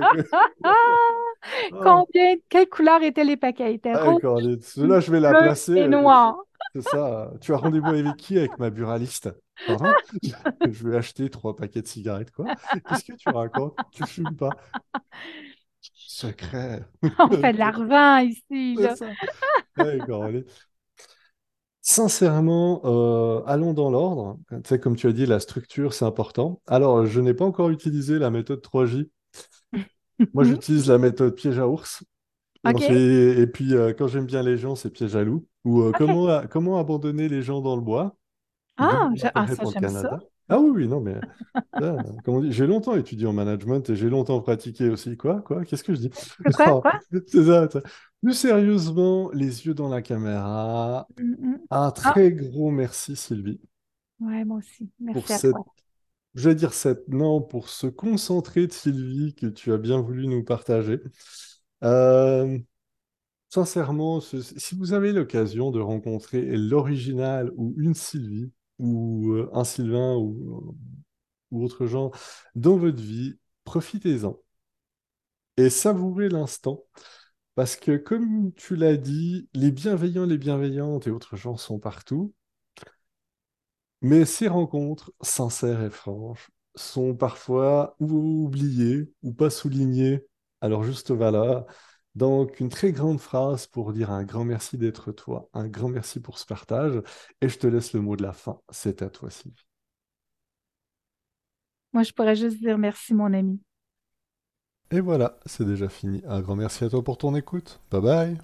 Ah, Combien, quelle couleur étaient les paquets? Ils étaient ah, rouge, d'accord. allez, Celui-là, je vais la bleu placer. et euh, noir. C'est ça. Tu as rendez-vous avec qui? Avec ma buraliste. Pardon? Je vais acheter trois paquets de cigarettes, quoi. Qu'est-ce que tu racontes? Tu fumes pas? Secret. On fait de l'argent ici, C'est là. ça. D'accord, allez. Sincèrement, euh, allons dans l'ordre. Tu sais, comme tu as dit, la structure, c'est important. Alors, je n'ai pas encore utilisé la méthode trois J. Moi, j'utilise la méthode piège à ours. Non, OK. c'est- Et puis, euh, quand j'aime bien les gens, c'est piège à loup. Ou euh, OK. comment, a- comment abandonner les gens dans le bois? Double Ah, je- ah, intérêt ça, pour le j'aime ça. Canada. Ah oui, oui, non, mais ça, comme on dit, j'ai longtemps étudié en management et j'ai longtemps pratiqué aussi. Quoi? Quoi? Qu'est-ce que je dis? Quoi, Non, quoi? c'est ça, ça. Plus sérieusement, les yeux dans la caméra. Mm, mm. Un Ah, très gros merci, Sylvie, ouais, moi aussi. pour Merci à cette, toi. je vais dire cette, non, pour ce concentré de Sylvie que tu as bien voulu nous partager. Euh, Sincèrement, ce- si vous avez l'occasion de rencontrer l'original ou une Sylvie, ou euh, un Sylvain, ou, ou autre genre, dans votre vie, profitez-en et savourez l'instant. Parce que, comme tu l'as dit, les bienveillants, les bienveillantes et autres gens sont partout. Mais ces rencontres, sincères et franches, sont parfois ou oubliées ou pas soulignées à leur juste valeur. Donc, une très grande phrase pour dire un grand merci d'être toi, un grand merci pour ce partage. Et je te laisse le mot de la fin. C'est à toi, Sylvie. Moi, je pourrais juste dire merci, mon ami. Et voilà, c'est déjà fini. Un grand merci à toi pour ton écoute. Bye bye.